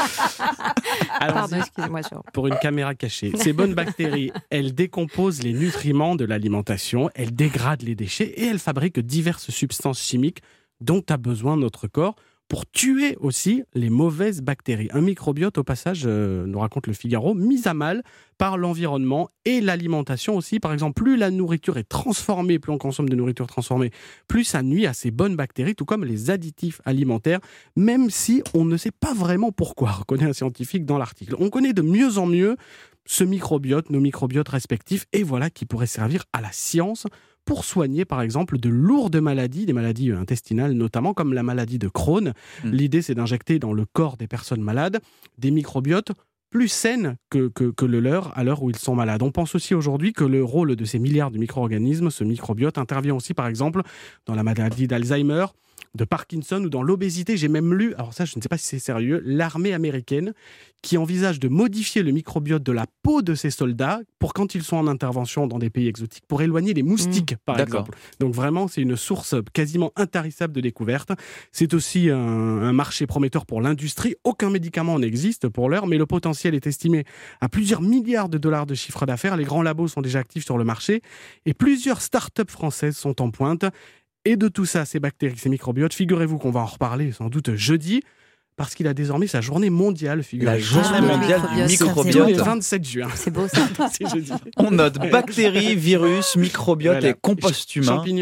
Pardon, excusez-moi. Pour une caméra cachée, ces bonnes bactéries, elles décomposent les nutriments de l'alimentation, elles dégradent les déchets et elles fabriquent diverses substances chimiques dont a besoin notre corps pour tuer aussi les mauvaises bactéries. Un microbiote, au passage, euh, nous raconte le Figaro, mis à mal par l'environnement et l'alimentation aussi. Par exemple, plus la nourriture est transformée, plus on consomme de nourriture transformée, plus ça nuit à ces bonnes bactéries, tout comme les additifs alimentaires, même si on ne sait pas vraiment pourquoi, reconnaît un scientifique dans l'article. On connaît de mieux en mieux ce microbiote, nos microbiotes respectifs, et voilà qui pourrait servir à la science pour soigner, par exemple, de lourdes maladies, des maladies intestinales notamment, comme la maladie de Crohn. Mmh. L'idée, c'est d'injecter dans le corps des personnes malades des microbiotes plus saines que, que, que le leur à l'heure où ils sont malades. On pense aussi aujourd'hui que le rôle de ces milliards de micro-organismes, ce microbiote, intervient aussi, par exemple, dans la maladie d'Alzheimer, de Parkinson ou dans l'obésité. J'ai même lu, alors ça je ne sais pas si c'est sérieux, l'armée américaine qui envisage de modifier le microbiote de la peau de ses soldats pour quand ils sont en intervention dans des pays exotiques, pour éloigner les moustiques, mmh, par d'accord. exemple. Donc vraiment, c'est une source quasiment intarissable de découvertes. C'est aussi un, un marché prometteur pour l'industrie. Aucun médicament n'existe pour l'heure, mais le potentiel est estimé à plusieurs milliards de dollars de chiffre d'affaires. Les grands labos sont déjà actifs sur le marché et plusieurs start-up françaises sont en pointe. Et de tout ça, ces bactéries, ces microbiotes, figurez-vous qu'on va en reparler sans doute jeudi, parce qu'il a désormais sa journée mondiale. La journée mondiale du microbiote. Le vingt-sept juin. C'est beau ça. C'est jeudi. On note bactéries, virus, microbiote voilà. et compost humain. Champignons aussi.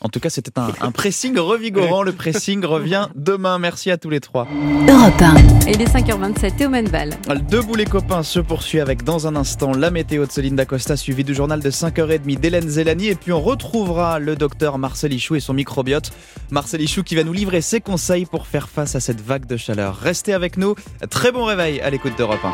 En tout cas, c'était un, un pressing revigorant. Le pressing revient demain. Merci à tous les trois. Europe un. Et il est cinq heures vingt-sept, Théo Manval. Debout les copains se poursuit avec dans un instant la météo de Céline Dacosta, suivi du journal de cinq heures trente d'Hélène Zélani. Et puis on retrouvera le docteur Marcel Ichou et son microbiote. Marcel Ichou qui va nous livrer ses conseils pour faire face à cette vague de chaleur. Restez avec nous. Très bon réveil à l'écoute d'Europe un.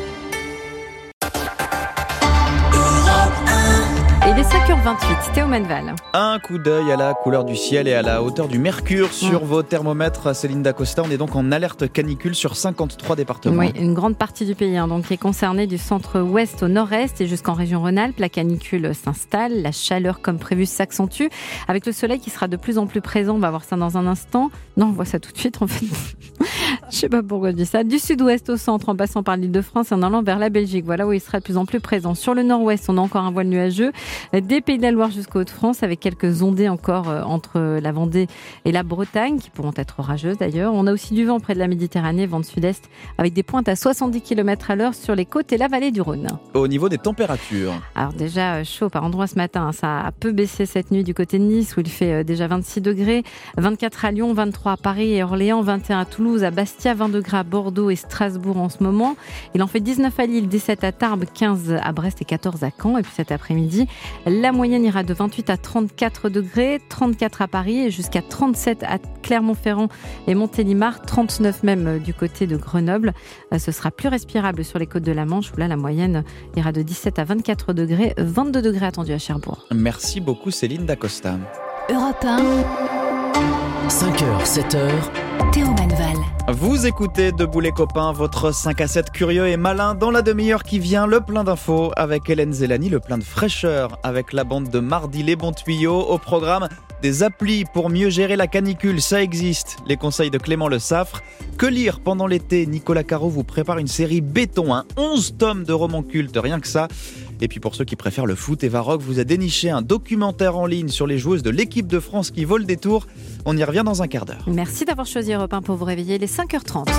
Il est cinq heures vingt-huit, Théo Manval. Un coup d'œil à la couleur du ciel et à la hauteur du mercure sur mmh. vos thermomètres. Céline Dacosta, on est donc en alerte canicule sur cinquante-trois départements. Oui, une grande partie du pays hein, donc, est concernée du centre-ouest au nord-est et jusqu'en région Rhône-Alpes. La canicule s'installe, la chaleur comme prévu s'accentue avec le soleil qui sera de plus en plus présent. On va voir ça dans un instant. Non, on voit ça tout de suite en fait. Je sais pas pourquoi je dis ça. Du sud-ouest au centre en passant par l'Île-de-France et en allant vers la Belgique. Voilà où il sera de plus en plus présent. Sur le nord-ouest, on a encore un voile nuageux. Des Pays de la Loire jusqu'aux Hauts-de-France avec quelques ondées encore entre la Vendée et la Bretagne qui pourront être orageuses d'ailleurs. On a aussi du vent près de la Méditerranée, vent de sud-est avec des pointes à soixante-dix kilomètres à l'heure sur les côtes et la vallée du Rhône. Au niveau des températures. Alors déjà chaud par endroits ce matin. Ça a peu baissé cette nuit du côté de Nice où il fait déjà vingt-six degrés, vingt-quatre à Lyon, vingt-trois à Paris et Orléans, vingt et un à Toulouse, à Bastia, vingt degrés à Bordeaux et Strasbourg en ce moment. Il en fait dix-neuf à Lille, dix-sept à Tarbes, quinze à Brest et quatorze à Caen. Et puis cet après-midi, la moyenne ira de vingt-huit à trente-quatre degrés, trente-quatre à Paris et jusqu'à trente-sept à Clermont-Ferrand et Montélimar, trente-neuf même du côté de Grenoble. Ce sera plus respirable sur les côtes de la Manche où là la moyenne ira de dix-sept à vingt-quatre degrés, vingt-deux degrés attendus à Cherbourg. Merci beaucoup Céline Dacosta. Europe un. cinq heures, sept heures. Théo Manval. Vous écoutez Debout les copains, votre cinq à sept curieux et malin dans la demi-heure qui vient, le plein d'infos avec Hélène Zélani, le plein de fraîcheur avec la bande de Mardi les bons tuyaux. Au programme, des applis pour mieux gérer la canicule, ça existe. Les conseils de Clément Le Saffre. Que lire pendant l'été? Nicolas Caro vous prépare une série béton, hein, onze tomes de romans cultes, rien que ça. Et puis pour ceux qui préfèrent le foot, Eva Rock vous a déniché un documentaire en ligne sur les joueuses de l'équipe de France qui volent des tours. On y revient dans un quart d'heure. Merci d'avoir choisi Europe un pour vous réveiller, les cinq heures trente.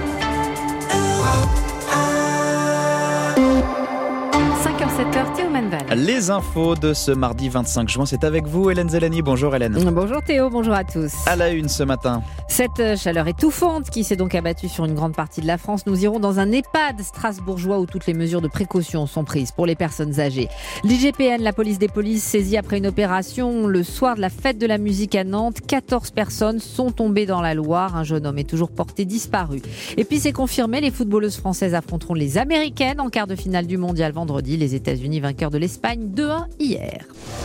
cinq heures sept heures, Théo Manval. Les infos de ce mardi vingt-cinq juin, c'est avec vous Hélène Zélani. Bonjour Hélène. Bonjour Théo, bonjour à tous. À la une ce matin. Cette chaleur étouffante qui s'est donc abattue sur une grande partie de la France. Nous irons dans un EHPAD strasbourgeois où toutes les mesures de précaution sont prises pour les personnes âgées. L'I G P N, la police des polices, saisie après une opération le soir de la fête de la musique à Nantes. quatorze personnes sont tombées dans la Loire. Un jeune homme est toujours porté disparu. Et puis c'est confirmé, les footballeuses françaises affronteront les Américaines en quart de finale du mondial vendredi. Les États-Unis vainqueurs de l'Espagne deux à un hier.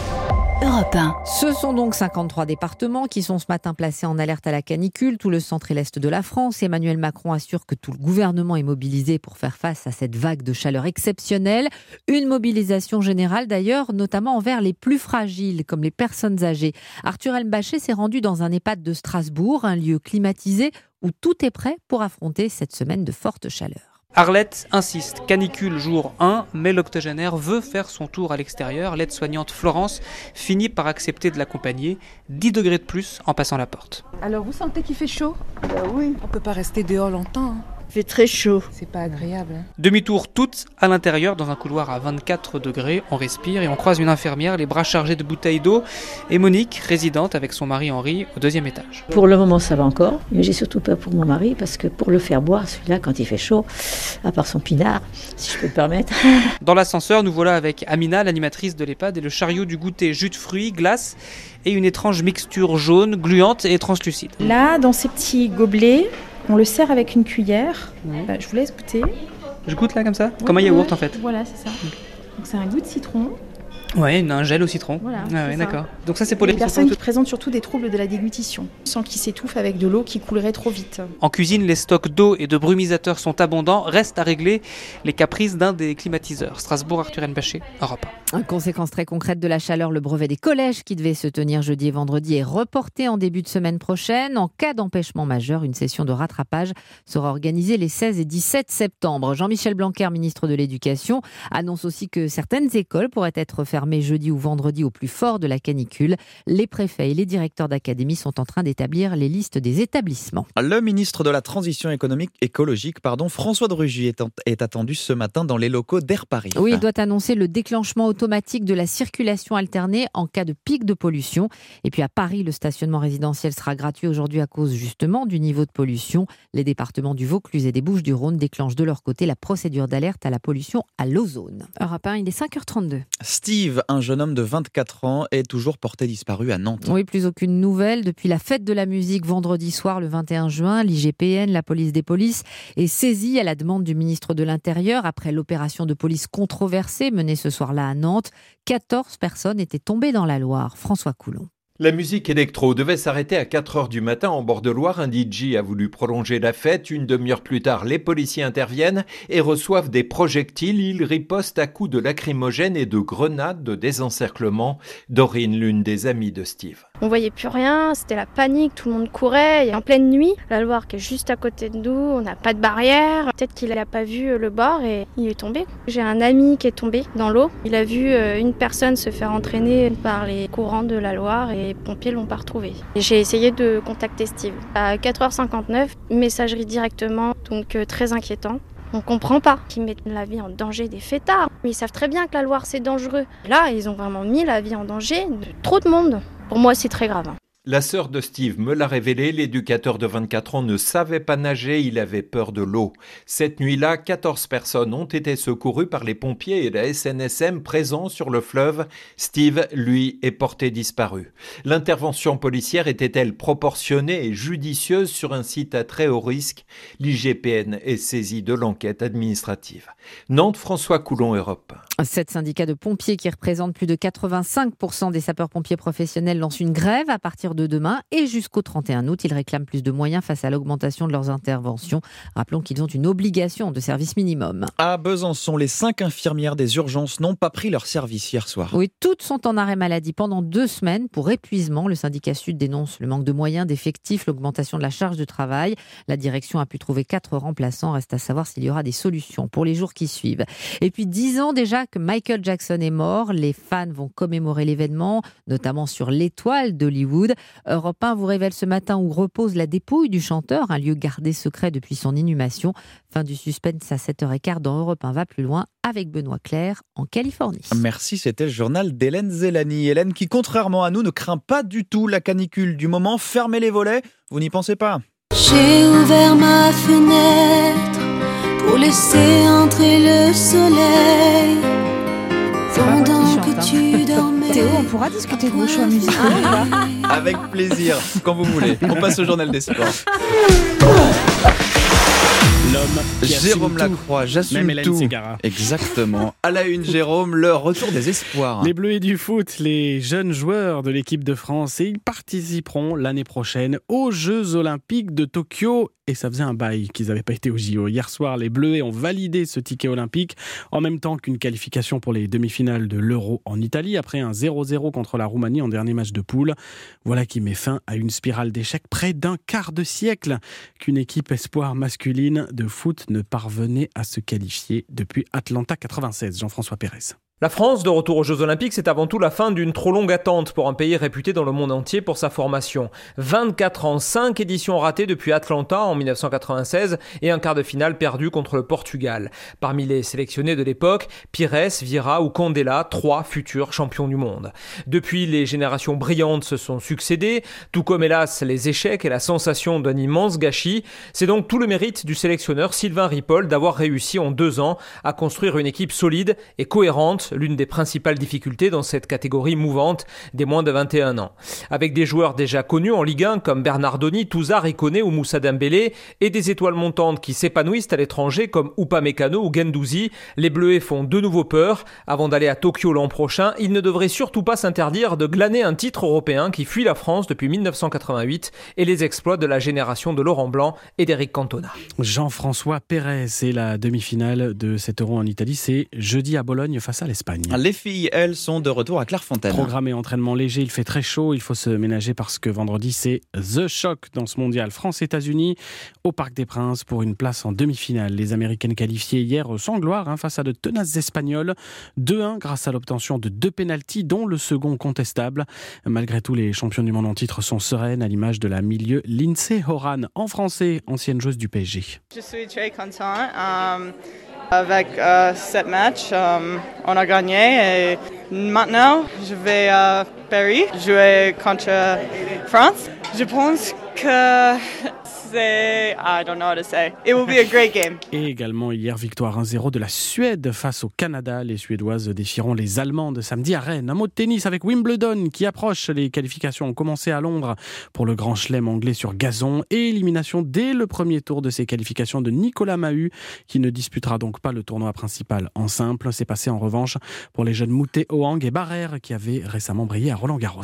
Europe un. Ce sont donc cinquante-trois départements qui sont ce matin placés en alerte à la canicule. Tout le centre et l'est de la France. Emmanuel Macron assure que tout le gouvernement est mobilisé pour faire face à cette vague de chaleur exceptionnelle. Une mobilisation générale d'ailleurs, notamment envers les plus fragiles, comme les personnes âgées. Arthur Elmbachet s'est rendu dans un EHPAD de Strasbourg, un lieu climatisé où tout est prêt pour affronter cette semaine de forte chaleur. Arlette insiste, canicule jour un, mais l'octogénaire veut faire son tour à l'extérieur. L'aide-soignante Florence finit par accepter de l'accompagner, dix degrés de plus en passant la porte. Alors vous sentez qu'il fait chaud? Bah oui. On peut pas rester dehors longtemps. Hein. Il fait très chaud. C'est pas agréable. Hein. Demi-tour toutes à l'intérieur dans un couloir à vingt-quatre degrés. On respire et on croise une infirmière, les bras chargés de bouteilles d'eau. Et Monique, résidente avec son mari Henri au deuxième étage. Pour le moment ça va encore, mais j'ai surtout peur pour mon mari parce que pour le faire boire, celui-là quand il fait chaud, à part son pinard, si je peux me permettre. Dans l'ascenseur, nous voilà avec Amina, l'animatrice de l'EHPAD, et le chariot du goûter jus de fruits, glace et une étrange mixture jaune, gluante et translucide. Là, dans ces petits gobelets, on le sert avec une cuillère. Ouais. Bah, je vous laisse goûter. Je goûte là comme ça, ouais, comme un yaourt ouais. en fait. Voilà, c'est ça. Donc c'est un goût de citron. Ouais, un gel au citron. Voilà, ah ouais, ça. D'accord. Donc ça c'est pour les, les personnes qui présentent surtout des troubles de la déglutition, sans qu'ils s'étouffent avec de l'eau qui coulerait trop vite. En cuisine, les stocks d'eau et de brumisateurs sont abondants. Reste à régler les caprices d'un des climatiseurs. Strasbourg, Arthur Elmbachet, Europe un. Conséquence très concrète de la chaleur, le brevet des collèges qui devait se tenir jeudi et vendredi est reporté en début de semaine prochaine. En cas d'empêchement majeur, une session de rattrapage sera organisée les seize et dix-sept septembre. Jean-Michel Blanquer, ministre de l'Éducation, annonce aussi que certaines écoles pourraient être fermées fermer jeudi ou vendredi au plus fort de la canicule. Les préfets et les directeurs d'académie sont en train d'établir les listes des établissements. Le ministre de la Transition économique écologique, pardon, François de Rugy, est, est attendu ce matin dans les locaux d'Air Paris. Oui, il doit annoncer le déclenchement automatique de la circulation alternée en cas de pic de pollution. Et puis à Paris, le stationnement résidentiel sera gratuit aujourd'hui à cause justement du niveau de pollution. Les départements du Vaucluse et des Bouches-du-Rhône déclenchent de leur côté la procédure d'alerte à la pollution à l'ozone. Europe un, il est cinq heures trente-deux. Steve, un jeune homme de vingt-quatre ans, est toujours porté disparu à Nantes. Oui, plus aucune nouvelle. Depuis la fête de la musique vendredi soir, le vingt et un juin, l'I G P N, la police des polices, est saisie à la demande du ministre de l'Intérieur après l'opération de police controversée menée ce soir-là à Nantes. quatorze personnes étaient tombées dans la Loire. François Coulon. La musique électro devait s'arrêter à quatre heures du matin en bord de Loire. Un D J a voulu prolonger la fête. Une demi-heure plus tard, les policiers interviennent et reçoivent des projectiles. Ils ripostent à coups de lacrymogènes et de grenades de désencerclement. Dorine, l'une des amies de Steve. On voyait plus rien, c'était la panique, tout le monde courait. Et en pleine nuit, la Loire qui est juste à côté de nous, on n'a pas de barrière. Peut-être qu'il n'a pas vu le bord et il est tombé. J'ai un ami qui est tombé dans l'eau. Il a vu une personne se faire entraîner par les courants de la Loire et les pompiers l'ont pas retrouvé. J'ai essayé de contacter Steve. À quatre heures cinquante-neuf, messagerie directement, donc euh, très inquiétant. On comprend pas qu'ils mettent la vie en danger des fêtards. Mais ils savent très bien que la Loire c'est dangereux. Là, ils ont vraiment mis la vie en danger de trop de monde. Pour moi, c'est très grave. La sœur de Steve me l'a révélé, l'éducateur de vingt-quatre ans ne savait pas nager, il avait peur de l'eau. Cette nuit-là, quatorze personnes ont été secourues par les pompiers et la S N S M présents sur le fleuve. Steve, lui, est porté disparu. L'intervention policière était-elle proportionnée et judicieuse sur un site à très haut risque? L'I G P N est saisi de l'enquête administrative. Nantes, François Coulon, Europe. Sept syndicats de pompiers qui représentent plus de quatre-vingt-cinq pour cent des sapeurs-pompiers professionnels lancent une grève à partir de demain et jusqu'au trente et un août. Ils réclament plus de moyens face à l'augmentation de leurs interventions. Rappelons qu'ils ont une obligation de service minimum. À Besançon, les cinq infirmières des urgences n'ont pas pris leur service hier soir. Oui, toutes sont en arrêt maladie pendant deux semaines pour épuisement. Le syndicat Sud dénonce le manque de moyens, d'effectifs, l'augmentation de la charge de travail. La direction a pu trouver quatre remplaçants. Reste à savoir s'il y aura des solutions pour les jours qui suivent. Et puis dix ans déjà que Michael Jackson est mort. Les fans vont commémorer l'événement, notamment sur l'étoile d'Hollywood. Europe un vous révèle ce matin où repose la dépouille du chanteur, un lieu gardé secret depuis son inhumation. Fin du suspense à sept heures quinze dans Europe un va plus loin avec Benoît Claire en Californie. Merci, c'était le journal d'Hélène Zellani. Hélène qui, contrairement à nous, ne craint pas du tout la canicule du moment. Fermez les volets, vous n'y pensez pas. J'ai ouvert ma fenêtre pour laisser entrer le soleil. Pendant que tu dormais. Théo, on pourra discuter de vos choix musicaux. Avec plaisir, quand vous voulez. On passe au journal des sports. L'homme qui Jérôme assume Lacroix, tout. j'assume Même tout. Ségara. Exactement. À la une, Jérôme, le retour des espoirs. Les Bleus et du foot, les jeunes joueurs de l'équipe de France, et ils participeront l'année prochaine aux Jeux Olympiques de Tokyo. Et ça faisait un bail qu'ils n'avaient pas été aux J O. Hier soir, les Bleus ont validé ce ticket olympique en même temps qu'une qualification pour les demi-finales de l'Euro en Italie après un zéro zéro contre la Roumanie en dernier match de poule. Voilà qui met fin à une spirale d'échecs près d'un quart de siècle qu'une équipe espoir masculine de foot ne parvenait à se qualifier depuis Atlanta quatre-vingt-seize. Jean-François Pérez. La France, de retour aux Jeux Olympiques, c'est avant tout la fin d'une trop longue attente pour un pays réputé dans le monde entier pour sa formation. vingt-quatre ans, cinq éditions ratées depuis Atlanta en dix-neuf cent quatre-vingt-seize et un quart de finale perdu contre le Portugal. Parmi les sélectionnés de l'époque, Pires, Vieira ou Candela, trois futurs champions du monde. Depuis, les générations brillantes se sont succédées, tout comme hélas les échecs et la sensation d'un immense gâchis. C'est donc tout le mérite du sélectionneur Sylvain Ripoll d'avoir réussi en deux ans à construire une équipe solide et cohérente, l'une des principales difficultés dans cette catégorie mouvante des moins de vingt et un ans. Avec des joueurs déjà connus en Ligue un comme Bernardoni, Touzard, Ikoné ou Moussa Dembélé et des étoiles montantes qui s'épanouissent à l'étranger comme Upamecano ou Guendouzi, les Bleuets font de nouveau peur. Avant d'aller à Tokyo l'an prochain, ils ne devraient surtout pas s'interdire de glaner un titre européen qui fuit la France depuis dix-neuf cent quatre-vingt-huit et les exploits de la génération de Laurent Blanc et d'Éric Cantona. Jean-François Pérez, c'est la demi-finale de cet Euro en Italie, c'est jeudi à Bologne face à l'Espagne. l'Espagne. Les filles, elles, sont de retour à Clairefontaine. Programme et entraînement léger, il fait très chaud, il faut se ménager parce que vendredi c'est The Shock dans ce mondial France-États-Unis au Parc des Princes pour une place en demi-finale. Les Américaines qualifiées hier sans gloire hein, face à de tenaces Espagnols, deux un grâce à l'obtention de deux pénaltys dont le second contestable. Malgré tout, les champions du monde en titre sont sereines à l'image de la milieu Lindsey Horan en français, ancienne joueuse du P S G. Je suis très content. Um... Avec euh, cette match, euh, on a gagné et maintenant je vais à Paris jouer contre France. Je pense que c'est... I don't know what to say. It will be a great game. Et également hier, victoire un zéro de la Suède face au Canada. Les Suédoises défieront les Allemandes samedi à Rennes. Un mot de tennis avec Wimbledon qui approche. Les qualifications ont commencé à Londres pour le grand chelem anglais sur gazon et élimination dès le premier tour de ces qualifications de Nicolas Mahut qui ne disputera donc pas le tournoi principal en simple. C'est passé en revanche pour les jeunes Moutet, Hoang et Barrère qui avaient récemment brillé à Roland-Garros.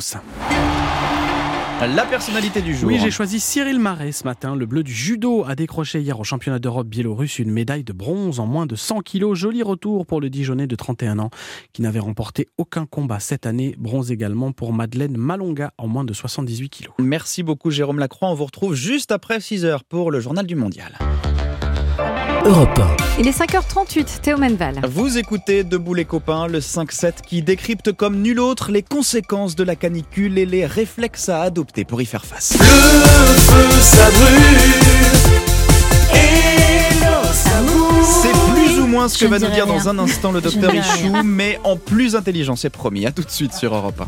La personnalité du jour. Oui, j'ai choisi Cyril Marais ce matin. Le bleu du judo a décroché hier au championnat d'Europe biélorusse une médaille de bronze en moins de cent kilos. Joli retour pour le Dijonais de trente et un ans qui n'avait remporté aucun combat cette année. Bronze également pour Madeleine Malonga en moins de soixante-dix-huit kilos. Merci beaucoup Jérôme Lacroix. On vous retrouve juste après six heures pour le journal du mondial. Europe un. Il est cinq heures trente-huit, Théo Manval. Vous écoutez Debout les copains, le cinq sept qui décrypte comme nul autre les conséquences de la canicule et les réflexes à adopter pour y faire face. Le feu, ça brûle et l'eau, ça mouille. C'est plus ou moins ce que Je va ne nous dire dirai dans rien. un instant le Je docteur ne dirai Ichou, rien. mais en plus intelligent, c'est promis. À tout de suite sur Europe un.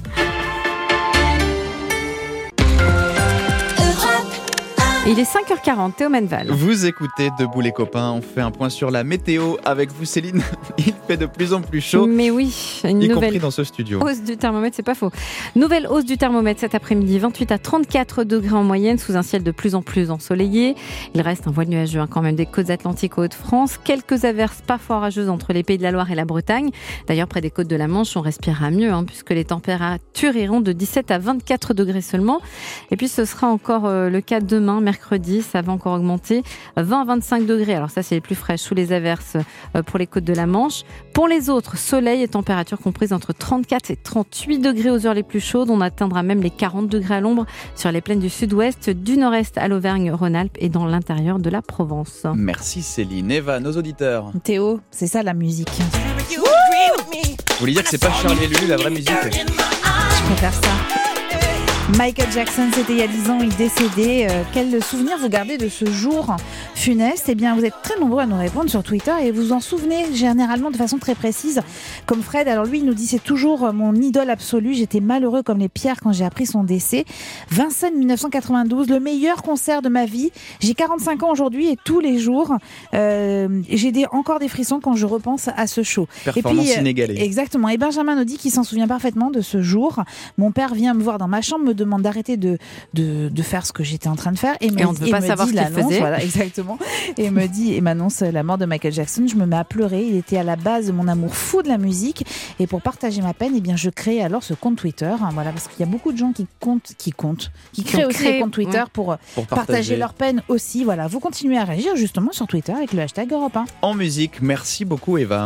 Il est cinq heures quarante, Théo Manval. Vous écoutez Debout les copains, on fait un point sur la météo avec vous Céline. Il fait de plus en plus chaud. Mais oui, une y nouvelle compris dans ce studio. hausse du thermomètre, c'est pas faux. Nouvelle hausse du thermomètre cet après-midi, vingt-huit à trente-quatre degrés en moyenne, sous un ciel de plus en plus ensoleillé. Il reste un voile nuageux hein, quand même des côtes atlantiques aux Hauts-de-France. Quelques averses parfois orageuses entre les Pays de la Loire et la Bretagne. D'ailleurs, près des côtes de la Manche, on respirera mieux, hein, puisque les températures iront de dix-sept à vingt-quatre degrés seulement. Et puis, ce sera encore euh, le cas demain, mercredi, ça va encore augmenter, vingt à vingt-cinq degrés. Alors ça, c'est les plus fraîches sous les averses euh, pour les côtes de la Manche. Pour les autres, soleil et température comprise entre trente-quatre et trente-huit degrés aux heures les plus chaudes. On atteindra même les quarante degrés à l'ombre sur les plaines du sud-ouest, du nord-est à l'Auvergne-Rhône-Alpes et dans l'intérieur de la Provence. Merci Céline. Eva, nos auditeurs. Théo, c'est ça la musique. Vous voulez dire que c'est pas Charlie et Lulu la vraie musique? Je préfère ça. Michael Jackson, c'était il y a dix ans, il décédait. Euh, quel souvenir vous gardez de ce jour funeste? Eh bien, vous êtes très nombreux à nous répondre sur Twitter et vous en souvenez généralement de façon très précise. Comme Fred, alors lui, il nous dit c'est toujours mon idole absolue. J'étais malheureux comme les pierres quand j'ai appris son décès. Vincennes, dix-neuf cent quatre-vingt-douze, le meilleur concert de ma vie. J'ai quarante-cinq ans aujourd'hui et tous les jours, euh, j'ai des, encore des frissons quand je repense à ce show. Performance et puis, inégalée. Exactement. Et Benjamin nous dit qu'il s'en souvient parfaitement de ce jour. Mon père vient me voir dans ma chambre, me demande d'arrêter de, de, de faire ce que j'étais en train de faire. Et, me, Et on ne veut pas me savoir dit ce qu'il l'annonce, faisait. Voilà, exactement. Et me dit et m'annonce la mort de Michael Jackson. Je me mets à pleurer. Il était à la base de mon amour fou de la musique. Et pour partager ma peine, eh bien, je crée alors ce compte Twitter. Hein, voilà, parce qu'il y a beaucoup de gens qui comptent, qui comptent, qui créent ont aussi créé, des comptes Twitter ouais. pour, Pour partager. partager. leur peine aussi. Voilà, vous continuez à réagir justement sur Twitter avec le hashtag Europe un. En musique, merci beaucoup Eva.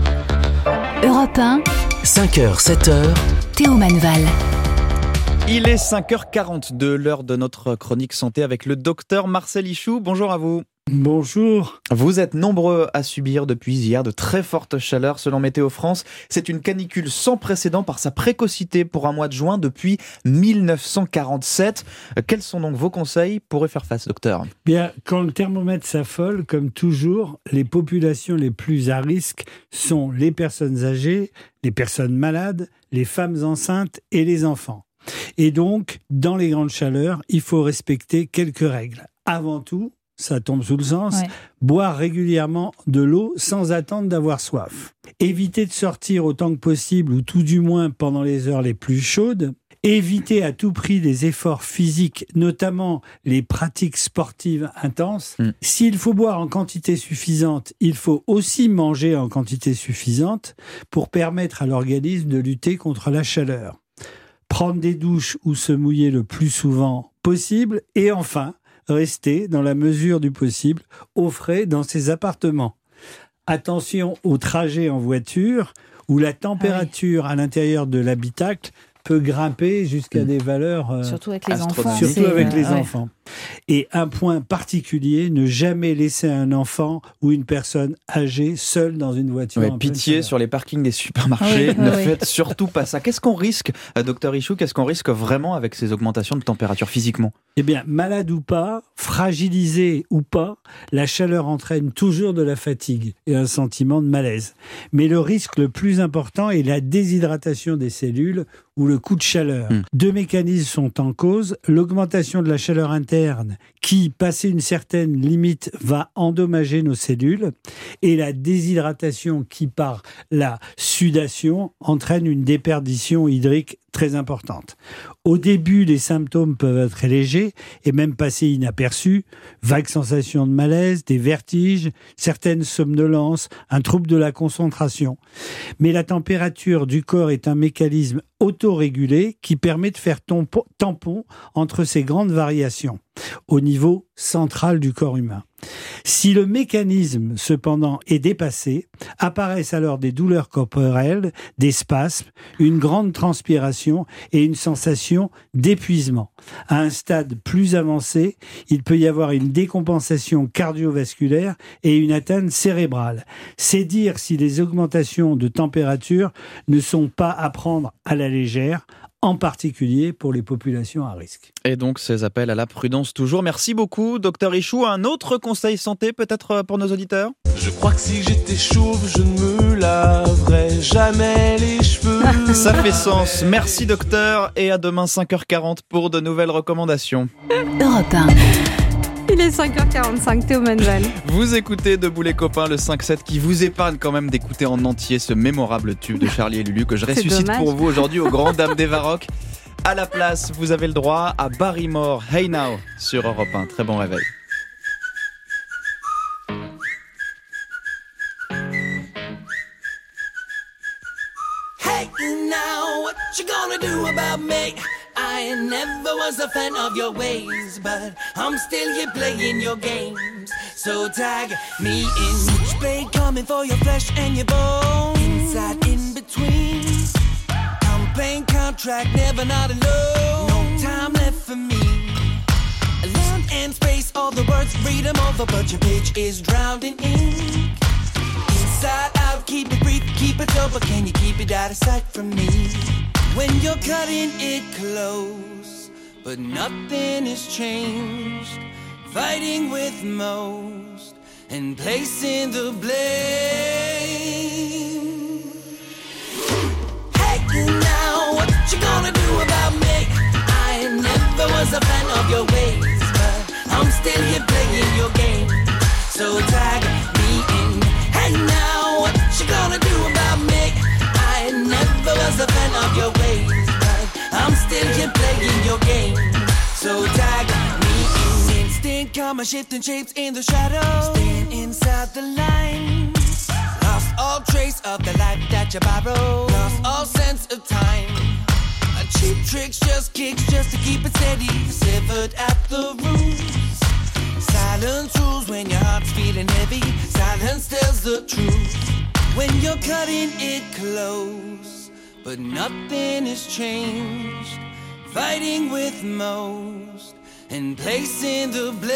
Europe un, cinq heures, sept heures. Théo Manval. Il est cinq heures quarante-deux, l'heure de notre chronique santé avec le docteur Marcel Ichou. Bonjour à vous. Bonjour. Vous êtes nombreux à subir depuis hier de très fortes chaleurs selon Météo France. C'est une canicule sans précédent par sa précocité pour un mois de juin depuis mille neuf cent quarante-sept. Quels sont donc vos conseils pour y faire face, docteur? Bien, quand le thermomètre s'affole, comme toujours, les populations les plus à risque sont les personnes âgées, les personnes malades, les femmes enceintes et les enfants. Et donc, dans les grandes chaleurs, il faut respecter quelques règles. Avant tout, ça tombe sous le sens, ouais. Boire régulièrement de l'eau sans attendre d'avoir soif. Éviter de sortir autant que possible, ou tout du moins pendant les heures les plus chaudes. Éviter à tout prix des efforts physiques, notamment les pratiques sportives intenses. Mmh. S'il faut boire en quantité suffisante, il faut aussi manger en quantité suffisante pour permettre à l'organisme de lutter contre la chaleur. Prendre des douches ou se mouiller le plus souvent possible. Et enfin, rester, dans la mesure du possible, au frais dans ses appartements. Attention aux trajets en voiture où la température ah oui. à l'intérieur de l'habitacle peut grimper jusqu'à mmh. des valeurs euh, surtout avec les enfants. Surtout avec les ouais. enfants. Et un point particulier, ne jamais laisser un enfant ou une personne âgée seule dans une voiture. Ouais, pitié sur les parkings des supermarchés, oui, ne oui. faites surtout pas ça. Qu'est-ce qu'on risque, docteur Ichou, qu'est-ce qu'on risque vraiment avec ces augmentations de température physiquement ? Eh bien, malade ou pas, fragilisé ou pas, la chaleur entraîne toujours de la fatigue et un sentiment de malaise. Mais le risque le plus important est la déshydratation des cellules ou le coup de chaleur. Mmh. Deux mécanismes sont en cause. L'augmentation de la chaleur interne qui, passé une certaine limite, va endommager nos cellules, et la déshydratation qui, par la sudation, entraîne une déperdition hydrique très importante. Au début, les symptômes peuvent être très légers et même passer inaperçus. Vague sensation de malaise, des vertiges, certaines somnolences, un trouble de la concentration. Mais la température du corps est un mécanisme autorégulé qui permet de faire tampon entre ces grandes variations au niveau central du corps humain. Si le mécanisme, cependant, est dépassé, apparaissent alors des douleurs corporelles, des spasmes, une grande transpiration et une sensation d'épuisement. À un stade plus avancé, il peut y avoir une décompensation cardiovasculaire et une atteinte cérébrale. C'est dire si les augmentations de température ne sont pas à prendre à la légère, en particulier pour les populations à risque. Et donc, ces appels à la prudence toujours. Merci beaucoup, docteur Ichou. Un autre conseil santé, peut-être pour nos auditeurs ? Je crois que si j'étais chauve, je ne me laverais jamais les cheveux. Ça fait sens. Merci, docteur. Et à demain, cinq heures quarante, pour de nouvelles recommandations. Europe un. Il est cinq heures quarante-cinq, Théo Manval. Vous écoutez Debout les copains, le cinq sept qui vous épargne quand même d'écouter en entier ce mémorable tube de Charlie et Lulu que je ressuscite pour vous aujourd'hui aux grandes dames des Varrock. À la place, vous avez le droit à Barrymore, Hey Now sur Europe un. Très bon réveil. Hey now, what you gonna do about me? I never was a fan of your ways, but I'm still here playing your games. So tag me in. Switchblade coming for your flesh and your bones. Inside, in between. I'm playing contract, never not alone. No time left for me. Land and space, all the words, read them over, but your page is drowned in ink. Inside out, keep it brief, keep it low, but can you keep it out of sight from me? When you're cutting it close, but nothing has changed. Fighting with most and placing the blame. Hey now, what you gonna do about me? I never was a fan of your ways, but I'm still here playing your game. So tag me in. Hey now, what you gonna do about me? I never was a fan of your ways, but I'm still here playing your game. So tag me in. Instant karma shifting shapes in the shadows. Staying inside the lines. Lost all trace of the life that you borrowed. Lost all sense of time. A cheap tricks, just kicks, just to keep it steady. Severed at the roots. Silence rules when your heart's feeling heavy. Silence tells the truth. When you're cutting it close, but nothing has changed. Fighting with most and placing the blame.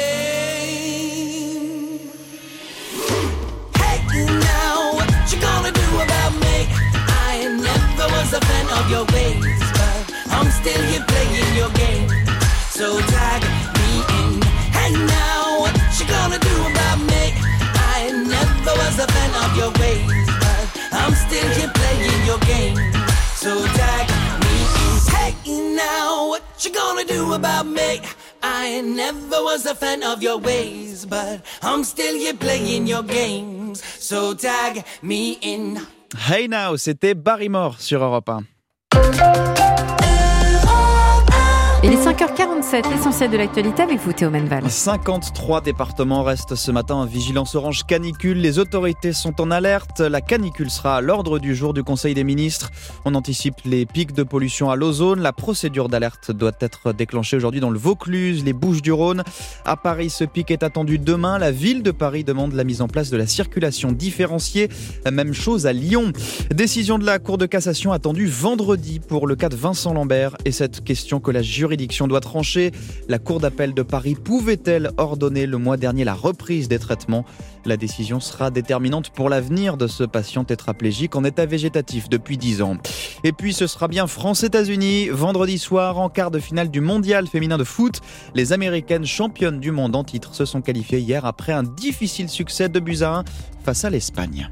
Hey now, what you gonna do about me? I never was a fan of your ways, but I'm still here playing your game. So tag me in. Hey now, what you gonna do about me? I never was a fan of your ways, but I'm still here playing your game. So tag me in. Hey now, what you gonna do about me? I never was a fan of your ways, but I'm still here playing your games. So tag me in. Hey Now, c'était Barrymore sur Europe un. Il est cinq cinq heures quarante-sept, l'essentiel de l'actualité avec vous, Théo Manval. cinquante-trois départements restent ce matin en vigilance orange canicule. Les autorités sont en alerte. La canicule sera à l'ordre du jour du Conseil des ministres. On anticipe les pics de pollution à l'ozone. La procédure d'alerte doit être déclenchée aujourd'hui dans le Vaucluse, les Bouches-du-Rhône. À Paris, ce pic est attendu demain. La ville de Paris demande la mise en place de la circulation différenciée. Même chose à Lyon. Décision de la Cour de cassation attendue vendredi pour le cas de Vincent Lambert et cette question que la juridiction doit trancher. La Cour d'appel de Paris pouvait-elle ordonner le mois dernier la reprise des traitements ? La décision sera déterminante pour l'avenir de ce patient tétraplégique en état végétatif depuis dix ans. Et puis ce sera bien France-États-Unis. Vendredi soir, en quart de finale du mondial féminin de foot, les Américaines championnes du monde en titre se sont qualifiées hier après un difficile succès de buts à un face à l'Espagne.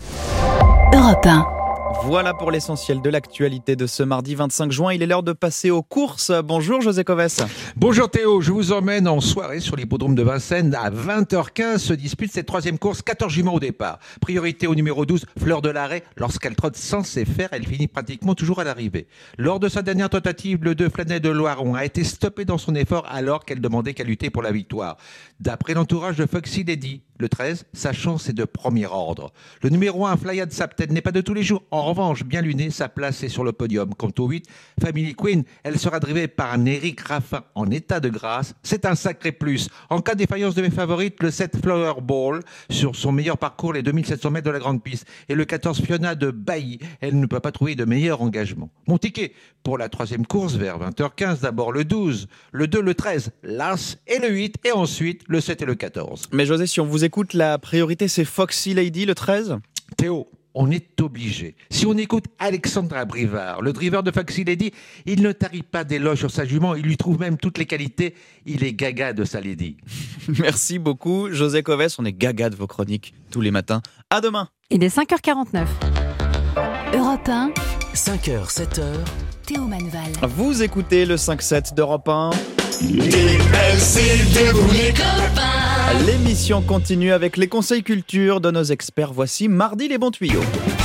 Europe un. Voilà pour l'essentiel de l'actualité de ce mardi vingt-cinq juin. Il est l'heure de passer aux courses. Bonjour José Coves. Bonjour Théo, je vous emmène en soirée sur l'hippodrome de Vincennes. À vingt heures quinze se dispute cette troisième course, quatorze juments au départ. Priorité au numéro douze, Fleur de l'Arrêt. Lorsqu'elle trotte sans ses fers, elle finit pratiquement toujours à l'arrivée. Lors de sa dernière tentative, le deux Flanet de Loiron a été stoppé dans son effort alors qu'elle demandait qu'à lutter pour la victoire. D'après l'entourage de Foxy Lady, le treize, sa chance est de premier ordre. Le numéro un, Flyad Sapten, n'est pas de tous les jours. En revanche, bien luné, sa place est sur le podium. Quant au huit, Family Queen, elle sera drivée par un Éric Raffin en état de grâce. C'est un sacré plus. En cas de défaillance de mes favorites, le sept Flower Ball, sur son meilleur parcours, les deux mille sept cents mètres de la grande piste. Et le quatorze Fiona de Bailly, elle ne peut pas trouver de meilleur engagement. Mon ticket pour la troisième course vers vingt heures quinze, d'abord le douze, le deux, le treize, l'As et le huit, et ensuite le sept et le quatorze. Mais José, si on vous écoute, la priorité c'est Foxy Lady, le treize ? Théo, on est obligé. Si on écoute Alexandra Brivard, le driver de Foxy Lady, il ne tarit pas d'éloges sur sa jument, il lui trouve même toutes les qualités. Il est gaga de sa lady. Merci beaucoup José Coves, on est gaga de vos chroniques tous les matins. À demain. Il est cinq heures quarante-neuf. Europe un. cinq heures, sept heures. Théo Manval. Vous écoutez le cinq sept d'Europe un. L'émission continue avec les conseils culture de nos experts. Voici Mardi les bons tuyaux.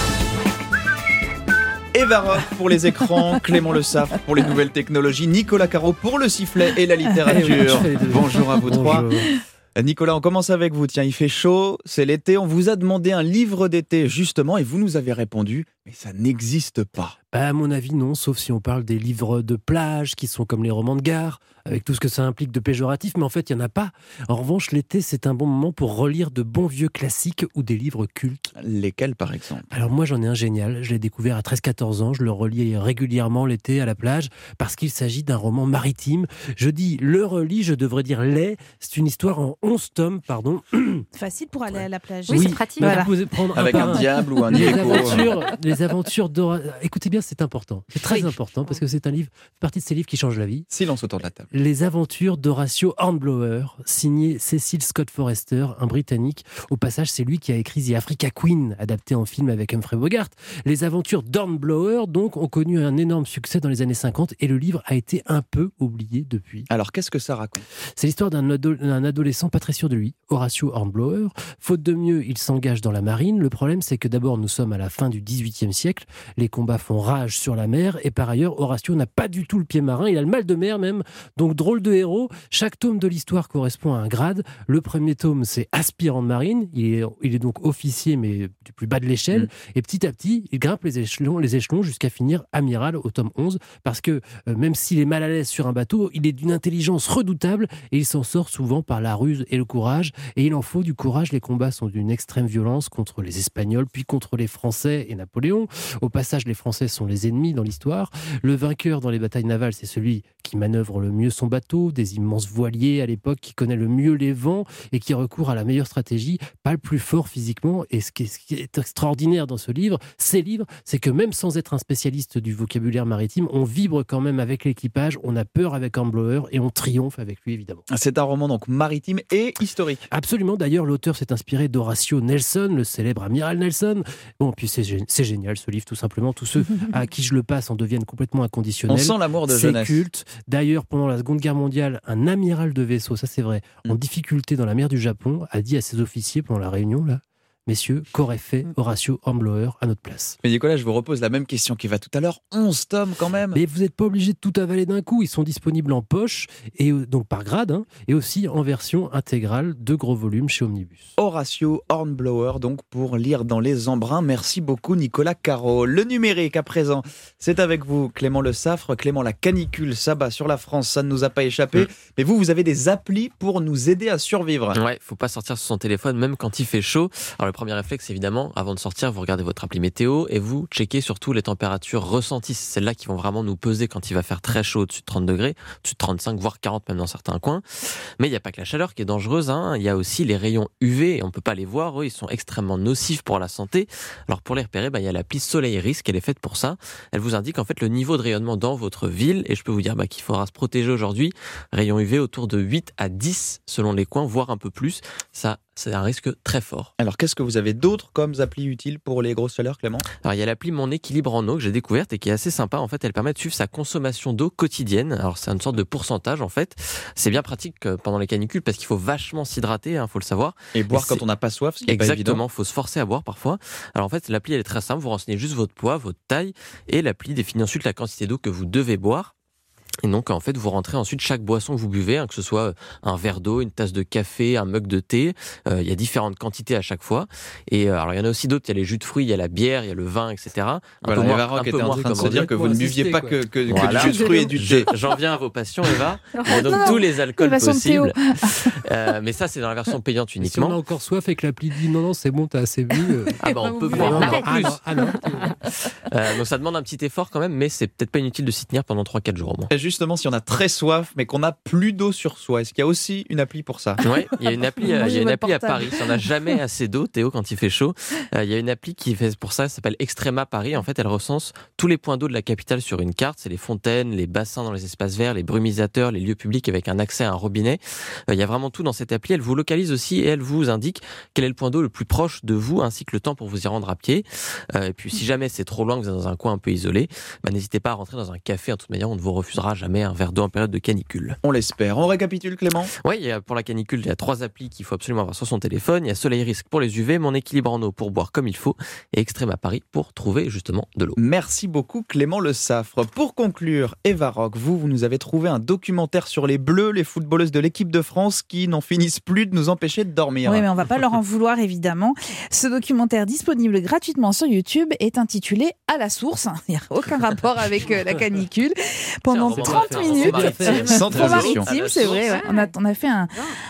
Eva Roth pour les écrans, Clément Le Saffre pour les nouvelles technologies, Nicolas Caro pour le sifflet et la littérature. Bonjour à vous trois. Nicolas, on commence avec vous. Tiens, il fait chaud, c'est l'été. On vous a demandé un livre d'été, justement, et vous nous avez répondu, mais ça n'existe pas. Bah, à mon avis, non, sauf si on parle des livres de plage, qui sont comme les romans de gare, avec tout ce que ça implique de péjoratif, mais en fait, il n'y en a pas. En revanche, l'été, c'est un bon moment pour relire de bons vieux classiques ou des livres cultes. Lesquels, par exemple ? Alors moi, j'en ai un génial. Je l'ai découvert à treize quatorze ans. Je le relis régulièrement l'été à la plage, parce qu'il s'agit d'un roman maritime. Je dis le relis, je devrais dire les. C'est une histoire en onze tomes, pardon. Facile pour aller à la plage. Oui, c'est oui, pratique. Voilà. Voilà. Prendre avec un, un diable ou un les écho. Aventures, les aventures d'Hora... Écoutez bien, c'est important. C'est très oui. important, parce que c'est un livre, partie de ces livres qui changent la vie. Silence autour de la table. Les aventures d'Horatio Hornblower, signé Cecil Scott Forrester, un Britannique. Au passage, c'est lui qui a écrit The Africa Queen, adapté en film avec Humphrey Bogart. Les aventures d'Hornblower, donc, ont connu un énorme succès dans les années cinquante et le livre a été un peu oublié depuis. Alors, qu'est-ce que ça raconte ? C'est l'histoire d'un, ado- d'un adolescent pas très sûr de lui, Horatio Hornblower. Faute de mieux, il s'engage dans la marine. Le problème, c'est que d'abord, nous sommes à la fin du dix-huitième siècle. Les combats font rage sur la mer et par ailleurs, Horatio n'a pas du tout le pied marin. Il a le mal de mer même. Donc, drôle de héros. Chaque tome de l'histoire correspond à un grade. Le premier tome, c'est aspirant de marine. Il est, il est donc officier, mais du plus bas de l'échelle. Mmh. Et petit à petit, il grimpe les échelons, les échelons jusqu'à finir amiral au tome onze. Parce que euh, même s'il est mal à l'aise sur un bateau, il est d'une intelligence redoutable et il s'en sort souvent par la ruse et le courage. Et il en faut du courage. Les combats sont d'une extrême violence contre les Espagnols, puis contre les Français et Napoléon. Au passage, les Français sont les ennemis dans l'histoire. Le vainqueur dans les batailles navales, c'est celui qui manœuvre le mieux son bateau, des immenses voiliers à l'époque, qui connaît le mieux les vents et qui recourt à la meilleure stratégie, pas le plus fort physiquement. Et ce qui est, ce qui est extraordinaire dans ce livre, ces livres, c'est que même sans être un spécialiste du vocabulaire maritime, on vibre quand même avec l'équipage, on a peur avec Hornblower et on triomphe avec lui, évidemment. C'est un roman donc maritime et historique. Absolument. D'ailleurs, l'auteur s'est inspiré d'Horatio Nelson, le célèbre amiral Nelson. Bon, puis c'est, c'est génial ce livre, tout simplement. Tous ceux à qui je le passe en deviennent complètement inconditionnels. On sent l'amour de c'est jeunesse. C'est culte. D'ailleurs, pendant la Seconde Guerre mondiale, un amiral de vaisseau, ça c'est vrai, en difficulté dans la mer du Japon, a dit à ses officiers pendant la réunion, là, messieurs, qu'aurait fait Horacio Hornblower à notre place? Mais Nicolas, je vous repose la même question qui va tout à l'heure. onze tomes quand même. Mais vous n'êtes pas obligé de tout avaler d'un coup. Ils sont disponibles en poche, et donc par grade, hein, et aussi en version intégrale de gros volume chez Omnibus. Horacio Hornblower, donc pour lire dans les embruns. Merci beaucoup Nicolas Caro. Le numérique à présent, c'est avec vous Clément Le Saffre. Clément, la canicule s'abat sur la France, ça ne nous a pas échappé. Mmh. Mais vous, vous avez des applis pour nous aider à survivre. Ouais, faut pas sortir sur son téléphone même quand il fait chaud. Alors le premier réflexe, évidemment, avant de sortir, vous regardez votre appli météo et vous checkez surtout les températures ressenties. C'est celles-là qui vont vraiment nous peser quand il va faire très chaud, au-dessus de trente degrés, au-dessus de trente-cinq, voire quarante même dans certains coins. Mais il n'y a pas que la chaleur qui est dangereuse, hein. Il y a aussi les rayons U V, et on peut pas les voir, eux, ils sont extrêmement nocifs pour la santé. Alors pour les repérer, bah, il y a l'appli Soleil Risque, elle est faite pour ça. Elle vous indique en fait le niveau de rayonnement dans votre ville, et je peux vous dire bah, qu'il faudra se protéger aujourd'hui. Rayons U V autour de huit à dix selon les coins, voire un peu plus. Ça, c'est un risque très fort. Alors qu'est-ce que vous avez d'autres comme applis utiles pour les grosses chaleurs, Clément? Alors il y a l'appli Mon Équilibre en eau que j'ai découverte et qui est assez sympa. En fait, elle permet de suivre sa consommation d'eau quotidienne. Alors c'est une sorte de pourcentage en fait. C'est bien pratique pendant les canicules parce qu'il faut vachement s'hydrater, il hein, faut le savoir. Et boire et quand on n'a pas soif, ce qui est pas évident. Exactement, il faut se forcer à boire parfois. Alors en fait, l'appli elle est très simple. Vous renseignez juste votre poids, votre taille, et l'appli définit ensuite la quantité d'eau que vous devez boire. Et donc, en fait, vous rentrez ensuite chaque boisson que vous buvez, hein, que ce soit un verre d'eau, une tasse de café, un mug de thé. Euh, il y a différentes quantités à chaque fois. Et euh, alors, il y en a aussi d'autres. Il y a les jus de fruits, il y a la bière, il y a le vin, et cetera. Un voilà, peu Eva Rock était en train de se dire que vous ne buviez pas que, que, voilà. que du jus de fruits et du thé. J'en viens à vos passions, Eva. Il y a donc non, tous les alcools possibles. euh, mais ça, c'est dans la version payante uniquement. Si on a encore soif et que l'appli dit non, non, c'est bon, t'as assez bu. Euh... Ah bah, on peut boire encore plus. Ah non, ah non. euh, donc, ça demande un petit effort quand même, mais c'est peut-être pas inutile de s'y tenir pendant trois à quatre jours au moins. Et justement, si on a très soif, mais qu'on n'a plus d'eau sur soi, est-ce qu'il y a aussi une appli pour ça? Oui, il y a une appli, euh, il y a une appli à Paris. Si on n'a jamais assez d'eau, Théo, quand il fait chaud, euh, il y a une appli qui fait pour ça, ça s'appelle Extrema Paris. En fait, elle recense tous les points d'eau de la capitale sur une carte. C'est les fontaines, les bassins dans les espaces verts, les brumisateurs, les lieux publics avec un accès à un robinet. Euh, il y a vraiment tout dans cette appli. Elle vous localise aussi et elle vous indique quel est le point d'eau le plus proche de vous, ainsi que le temps pour vous y rendre à pied. Euh, et puis, si jamais c'est trop loin, que vous êtes dans un coin un peu isolé, bah, n'hésitez pas à rentrer dans un café. En toute manière, on ne vous refusera jamais un verre d'eau en période de canicule. On l'espère. On récapitule, Clément? Oui, il y a, pour la canicule, il y a trois applis qu'il faut absolument avoir sur son téléphone. Il y a Soleil Risque pour les U V, Mon Équilibre en eau pour boire comme il faut, et Extrema Paris pour trouver justement de l'eau. Merci beaucoup, Clément Le Saffre. Pour conclure, Eva Rock, vous, vous nous avez trouvé un documentaire sur les Bleus, les footballeuses de l'équipe de France qui n'en finissent plus de nous empêcher de dormir. Oui, mais on ne va pas leur en vouloir, évidemment. Ce documentaire disponible gratuitement sur YouTube est intitulé À la source. Il n'y a aucun rapport avec la canicule. Pendant trente minutes. Maritime, c'est vrai. Ouais. On a on a fait un,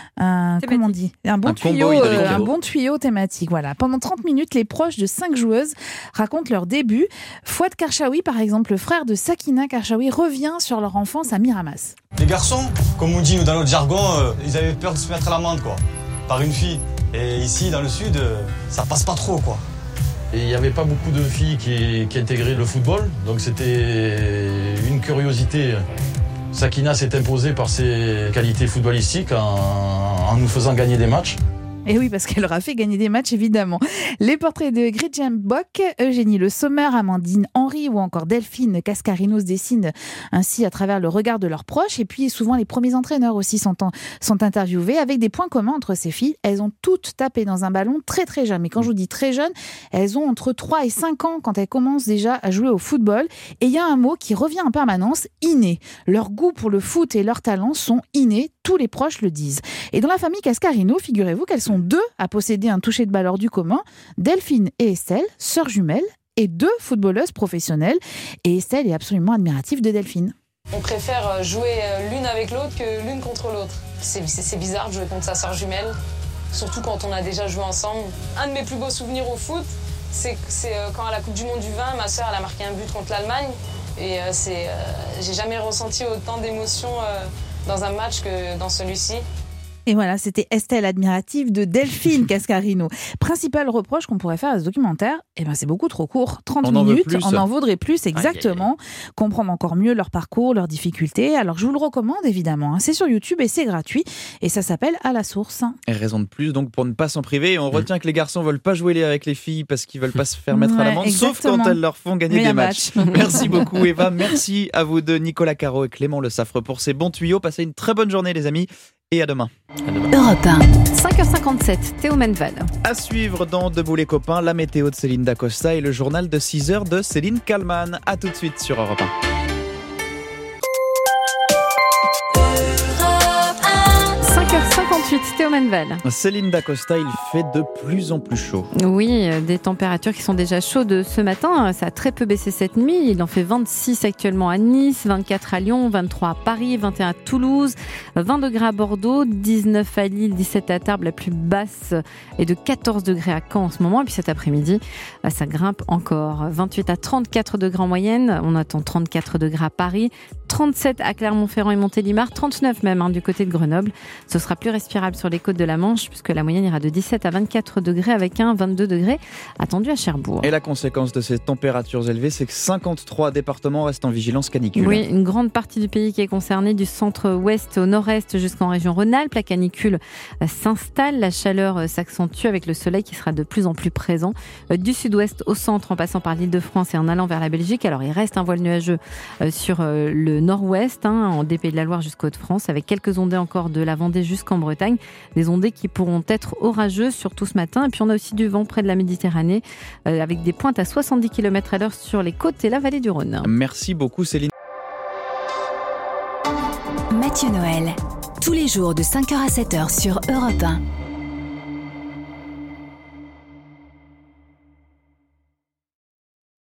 un comment on dit un bon un tuyau euh, un bon tuyau thématique. Voilà. Pendant trente minutes, les proches de cinq joueuses racontent leur début. Fouad Karchaoui, par exemple, le frère de Sakina Karchaoui, revient sur leur enfance à Miramas. Les garçons, comme on dit nous dans notre jargon, euh, ils avaient peur de se mettre à l'amende quoi, par une fille. Et ici, dans le sud, euh, ça passe pas trop quoi. Et il n'y avait pas beaucoup de filles qui, qui intégraient le football, donc c'était une curiosité. Sakina s'est imposée par ses qualités footballistiques en, en nous faisant gagner des matchs. Et oui, parce qu'elle leur a fait gagner des matchs, évidemment. Les portraits de Gretchen Bock, Eugénie Le Sommer, Amandine Henry ou encore Delphine Cascarino se dessinent ainsi à travers le regard de leurs proches. Et puis, souvent, les premiers entraîneurs aussi sont, en, sont interviewés avec des points communs entre ces filles. Elles ont toutes tapé dans un ballon très, très jeune. Mais quand je vous dis très jeune, elles ont entre trois et cinq ans quand elles commencent déjà à jouer au football. Et il y a un mot qui revient en permanence, inné. Leur goût pour le foot et leur talent sont innés. Tous les proches le disent. Et dans la famille Cascarino, figurez-vous qu'elles sont deux à posséder un toucher de balle hors du commun, Delphine et Estelle, sœurs jumelles, et deux footballeuses professionnelles. Et Estelle est absolument admirative de Delphine. On préfère jouer l'une avec l'autre que l'une contre l'autre. C'est, c'est, c'est bizarre de jouer contre sa sœur jumelle, surtout quand on a déjà joué ensemble. Un de mes plus beaux souvenirs au foot, c'est, c'est quand à la Coupe du Monde du vin, ma sœur elle a marqué un but contre l'Allemagne. Et euh, c'est, euh, j'ai jamais ressenti autant d'émotions euh, dans un match que dans celui-ci. Et voilà, c'était Estelle admirative de Delphine Cascarino. Principal reproche qu'on pourrait faire à ce documentaire, eh ben c'est beaucoup trop court. trente minutes, on en vaudrait plus, exactement. Aïe, aïe, aïe. Comprendre encore mieux leur parcours, leurs difficultés. Alors je vous le recommande évidemment. C'est sur YouTube et c'est gratuit. Et ça s'appelle À la source. Et raison de plus donc pour ne pas s'en priver. On retient que les garçons veulent pas jouer avec les filles parce qu'ils veulent pas se faire mettre ouais, à l'amende, sauf quand elles leur font gagner Mais des matchs. Match. Merci beaucoup Eva. Merci à vous deux, Nicolas Caro et Clément Le Saffre pour ces bons tuyaux. Passez une très bonne journée les amis. et à demain. Europe un. cinq heures cinquante-sept, Théo Manval. À suivre dans Debout les copains, la météo de Céline Dacosta et le journal de six heures de Céline Kallmann. A tout de suite sur Europe un. cinq heures cinquante-huit, Théo Manval. Céline Dacosta, il fait de plus en plus chaud. Oui, des températures qui sont déjà chaudes ce matin. Ça a très peu baissé cette nuit. Il en fait vingt-six actuellement à Nice, vingt-quatre à Lyon, vingt-trois à Paris, vingt et un à Toulouse, vingt degrés à Bordeaux, dix-neuf à Lille, dix-sept à Tarbes, la plus basse est de quatorze degrés à Caen en ce moment. Et puis cet après-midi, ça grimpe encore. vingt-huit à trente-quatre degrés en moyenne. On attend trente-quatre degrés à Paris, trente-sept à Clermont-Ferrand et Montélimar, trente-neuf même hein, du côté de Grenoble. Ce sera plus respirable sur les côtes de la Manche puisque la moyenne ira de dix-sept à vingt-quatre degrés avec un vingt-deux degrés attendu à Cherbourg. Et la conséquence de ces températures élevées, c'est que cinquante-trois départements restent en vigilance canicule. Oui, une grande partie du pays qui est concernée, du centre-ouest au nord-est jusqu'en région Rhône-Alpes. La canicule s'installe, la chaleur s'accentue avec le soleil qui sera de plus en plus présent. Du sud-ouest au centre en passant par l'Île-de-France et en allant vers la Belgique. Alors il reste un voile nuageux sur le nord-ouest, hein, en des Pays de la Loire jusqu'aux Hauts-de-France, avec quelques ondées encore de la Vendée jusqu'en Bretagne. Des ondées qui pourront être orageuses, surtout ce matin. Et puis on a aussi du vent près de la Méditerranée, euh, avec des pointes à soixante-dix kilomètres à l'heure sur les côtes et la vallée du Rhône. Merci beaucoup Céline. Mathieu Noël, tous les jours de cinq heures à sept heures sur Europe un.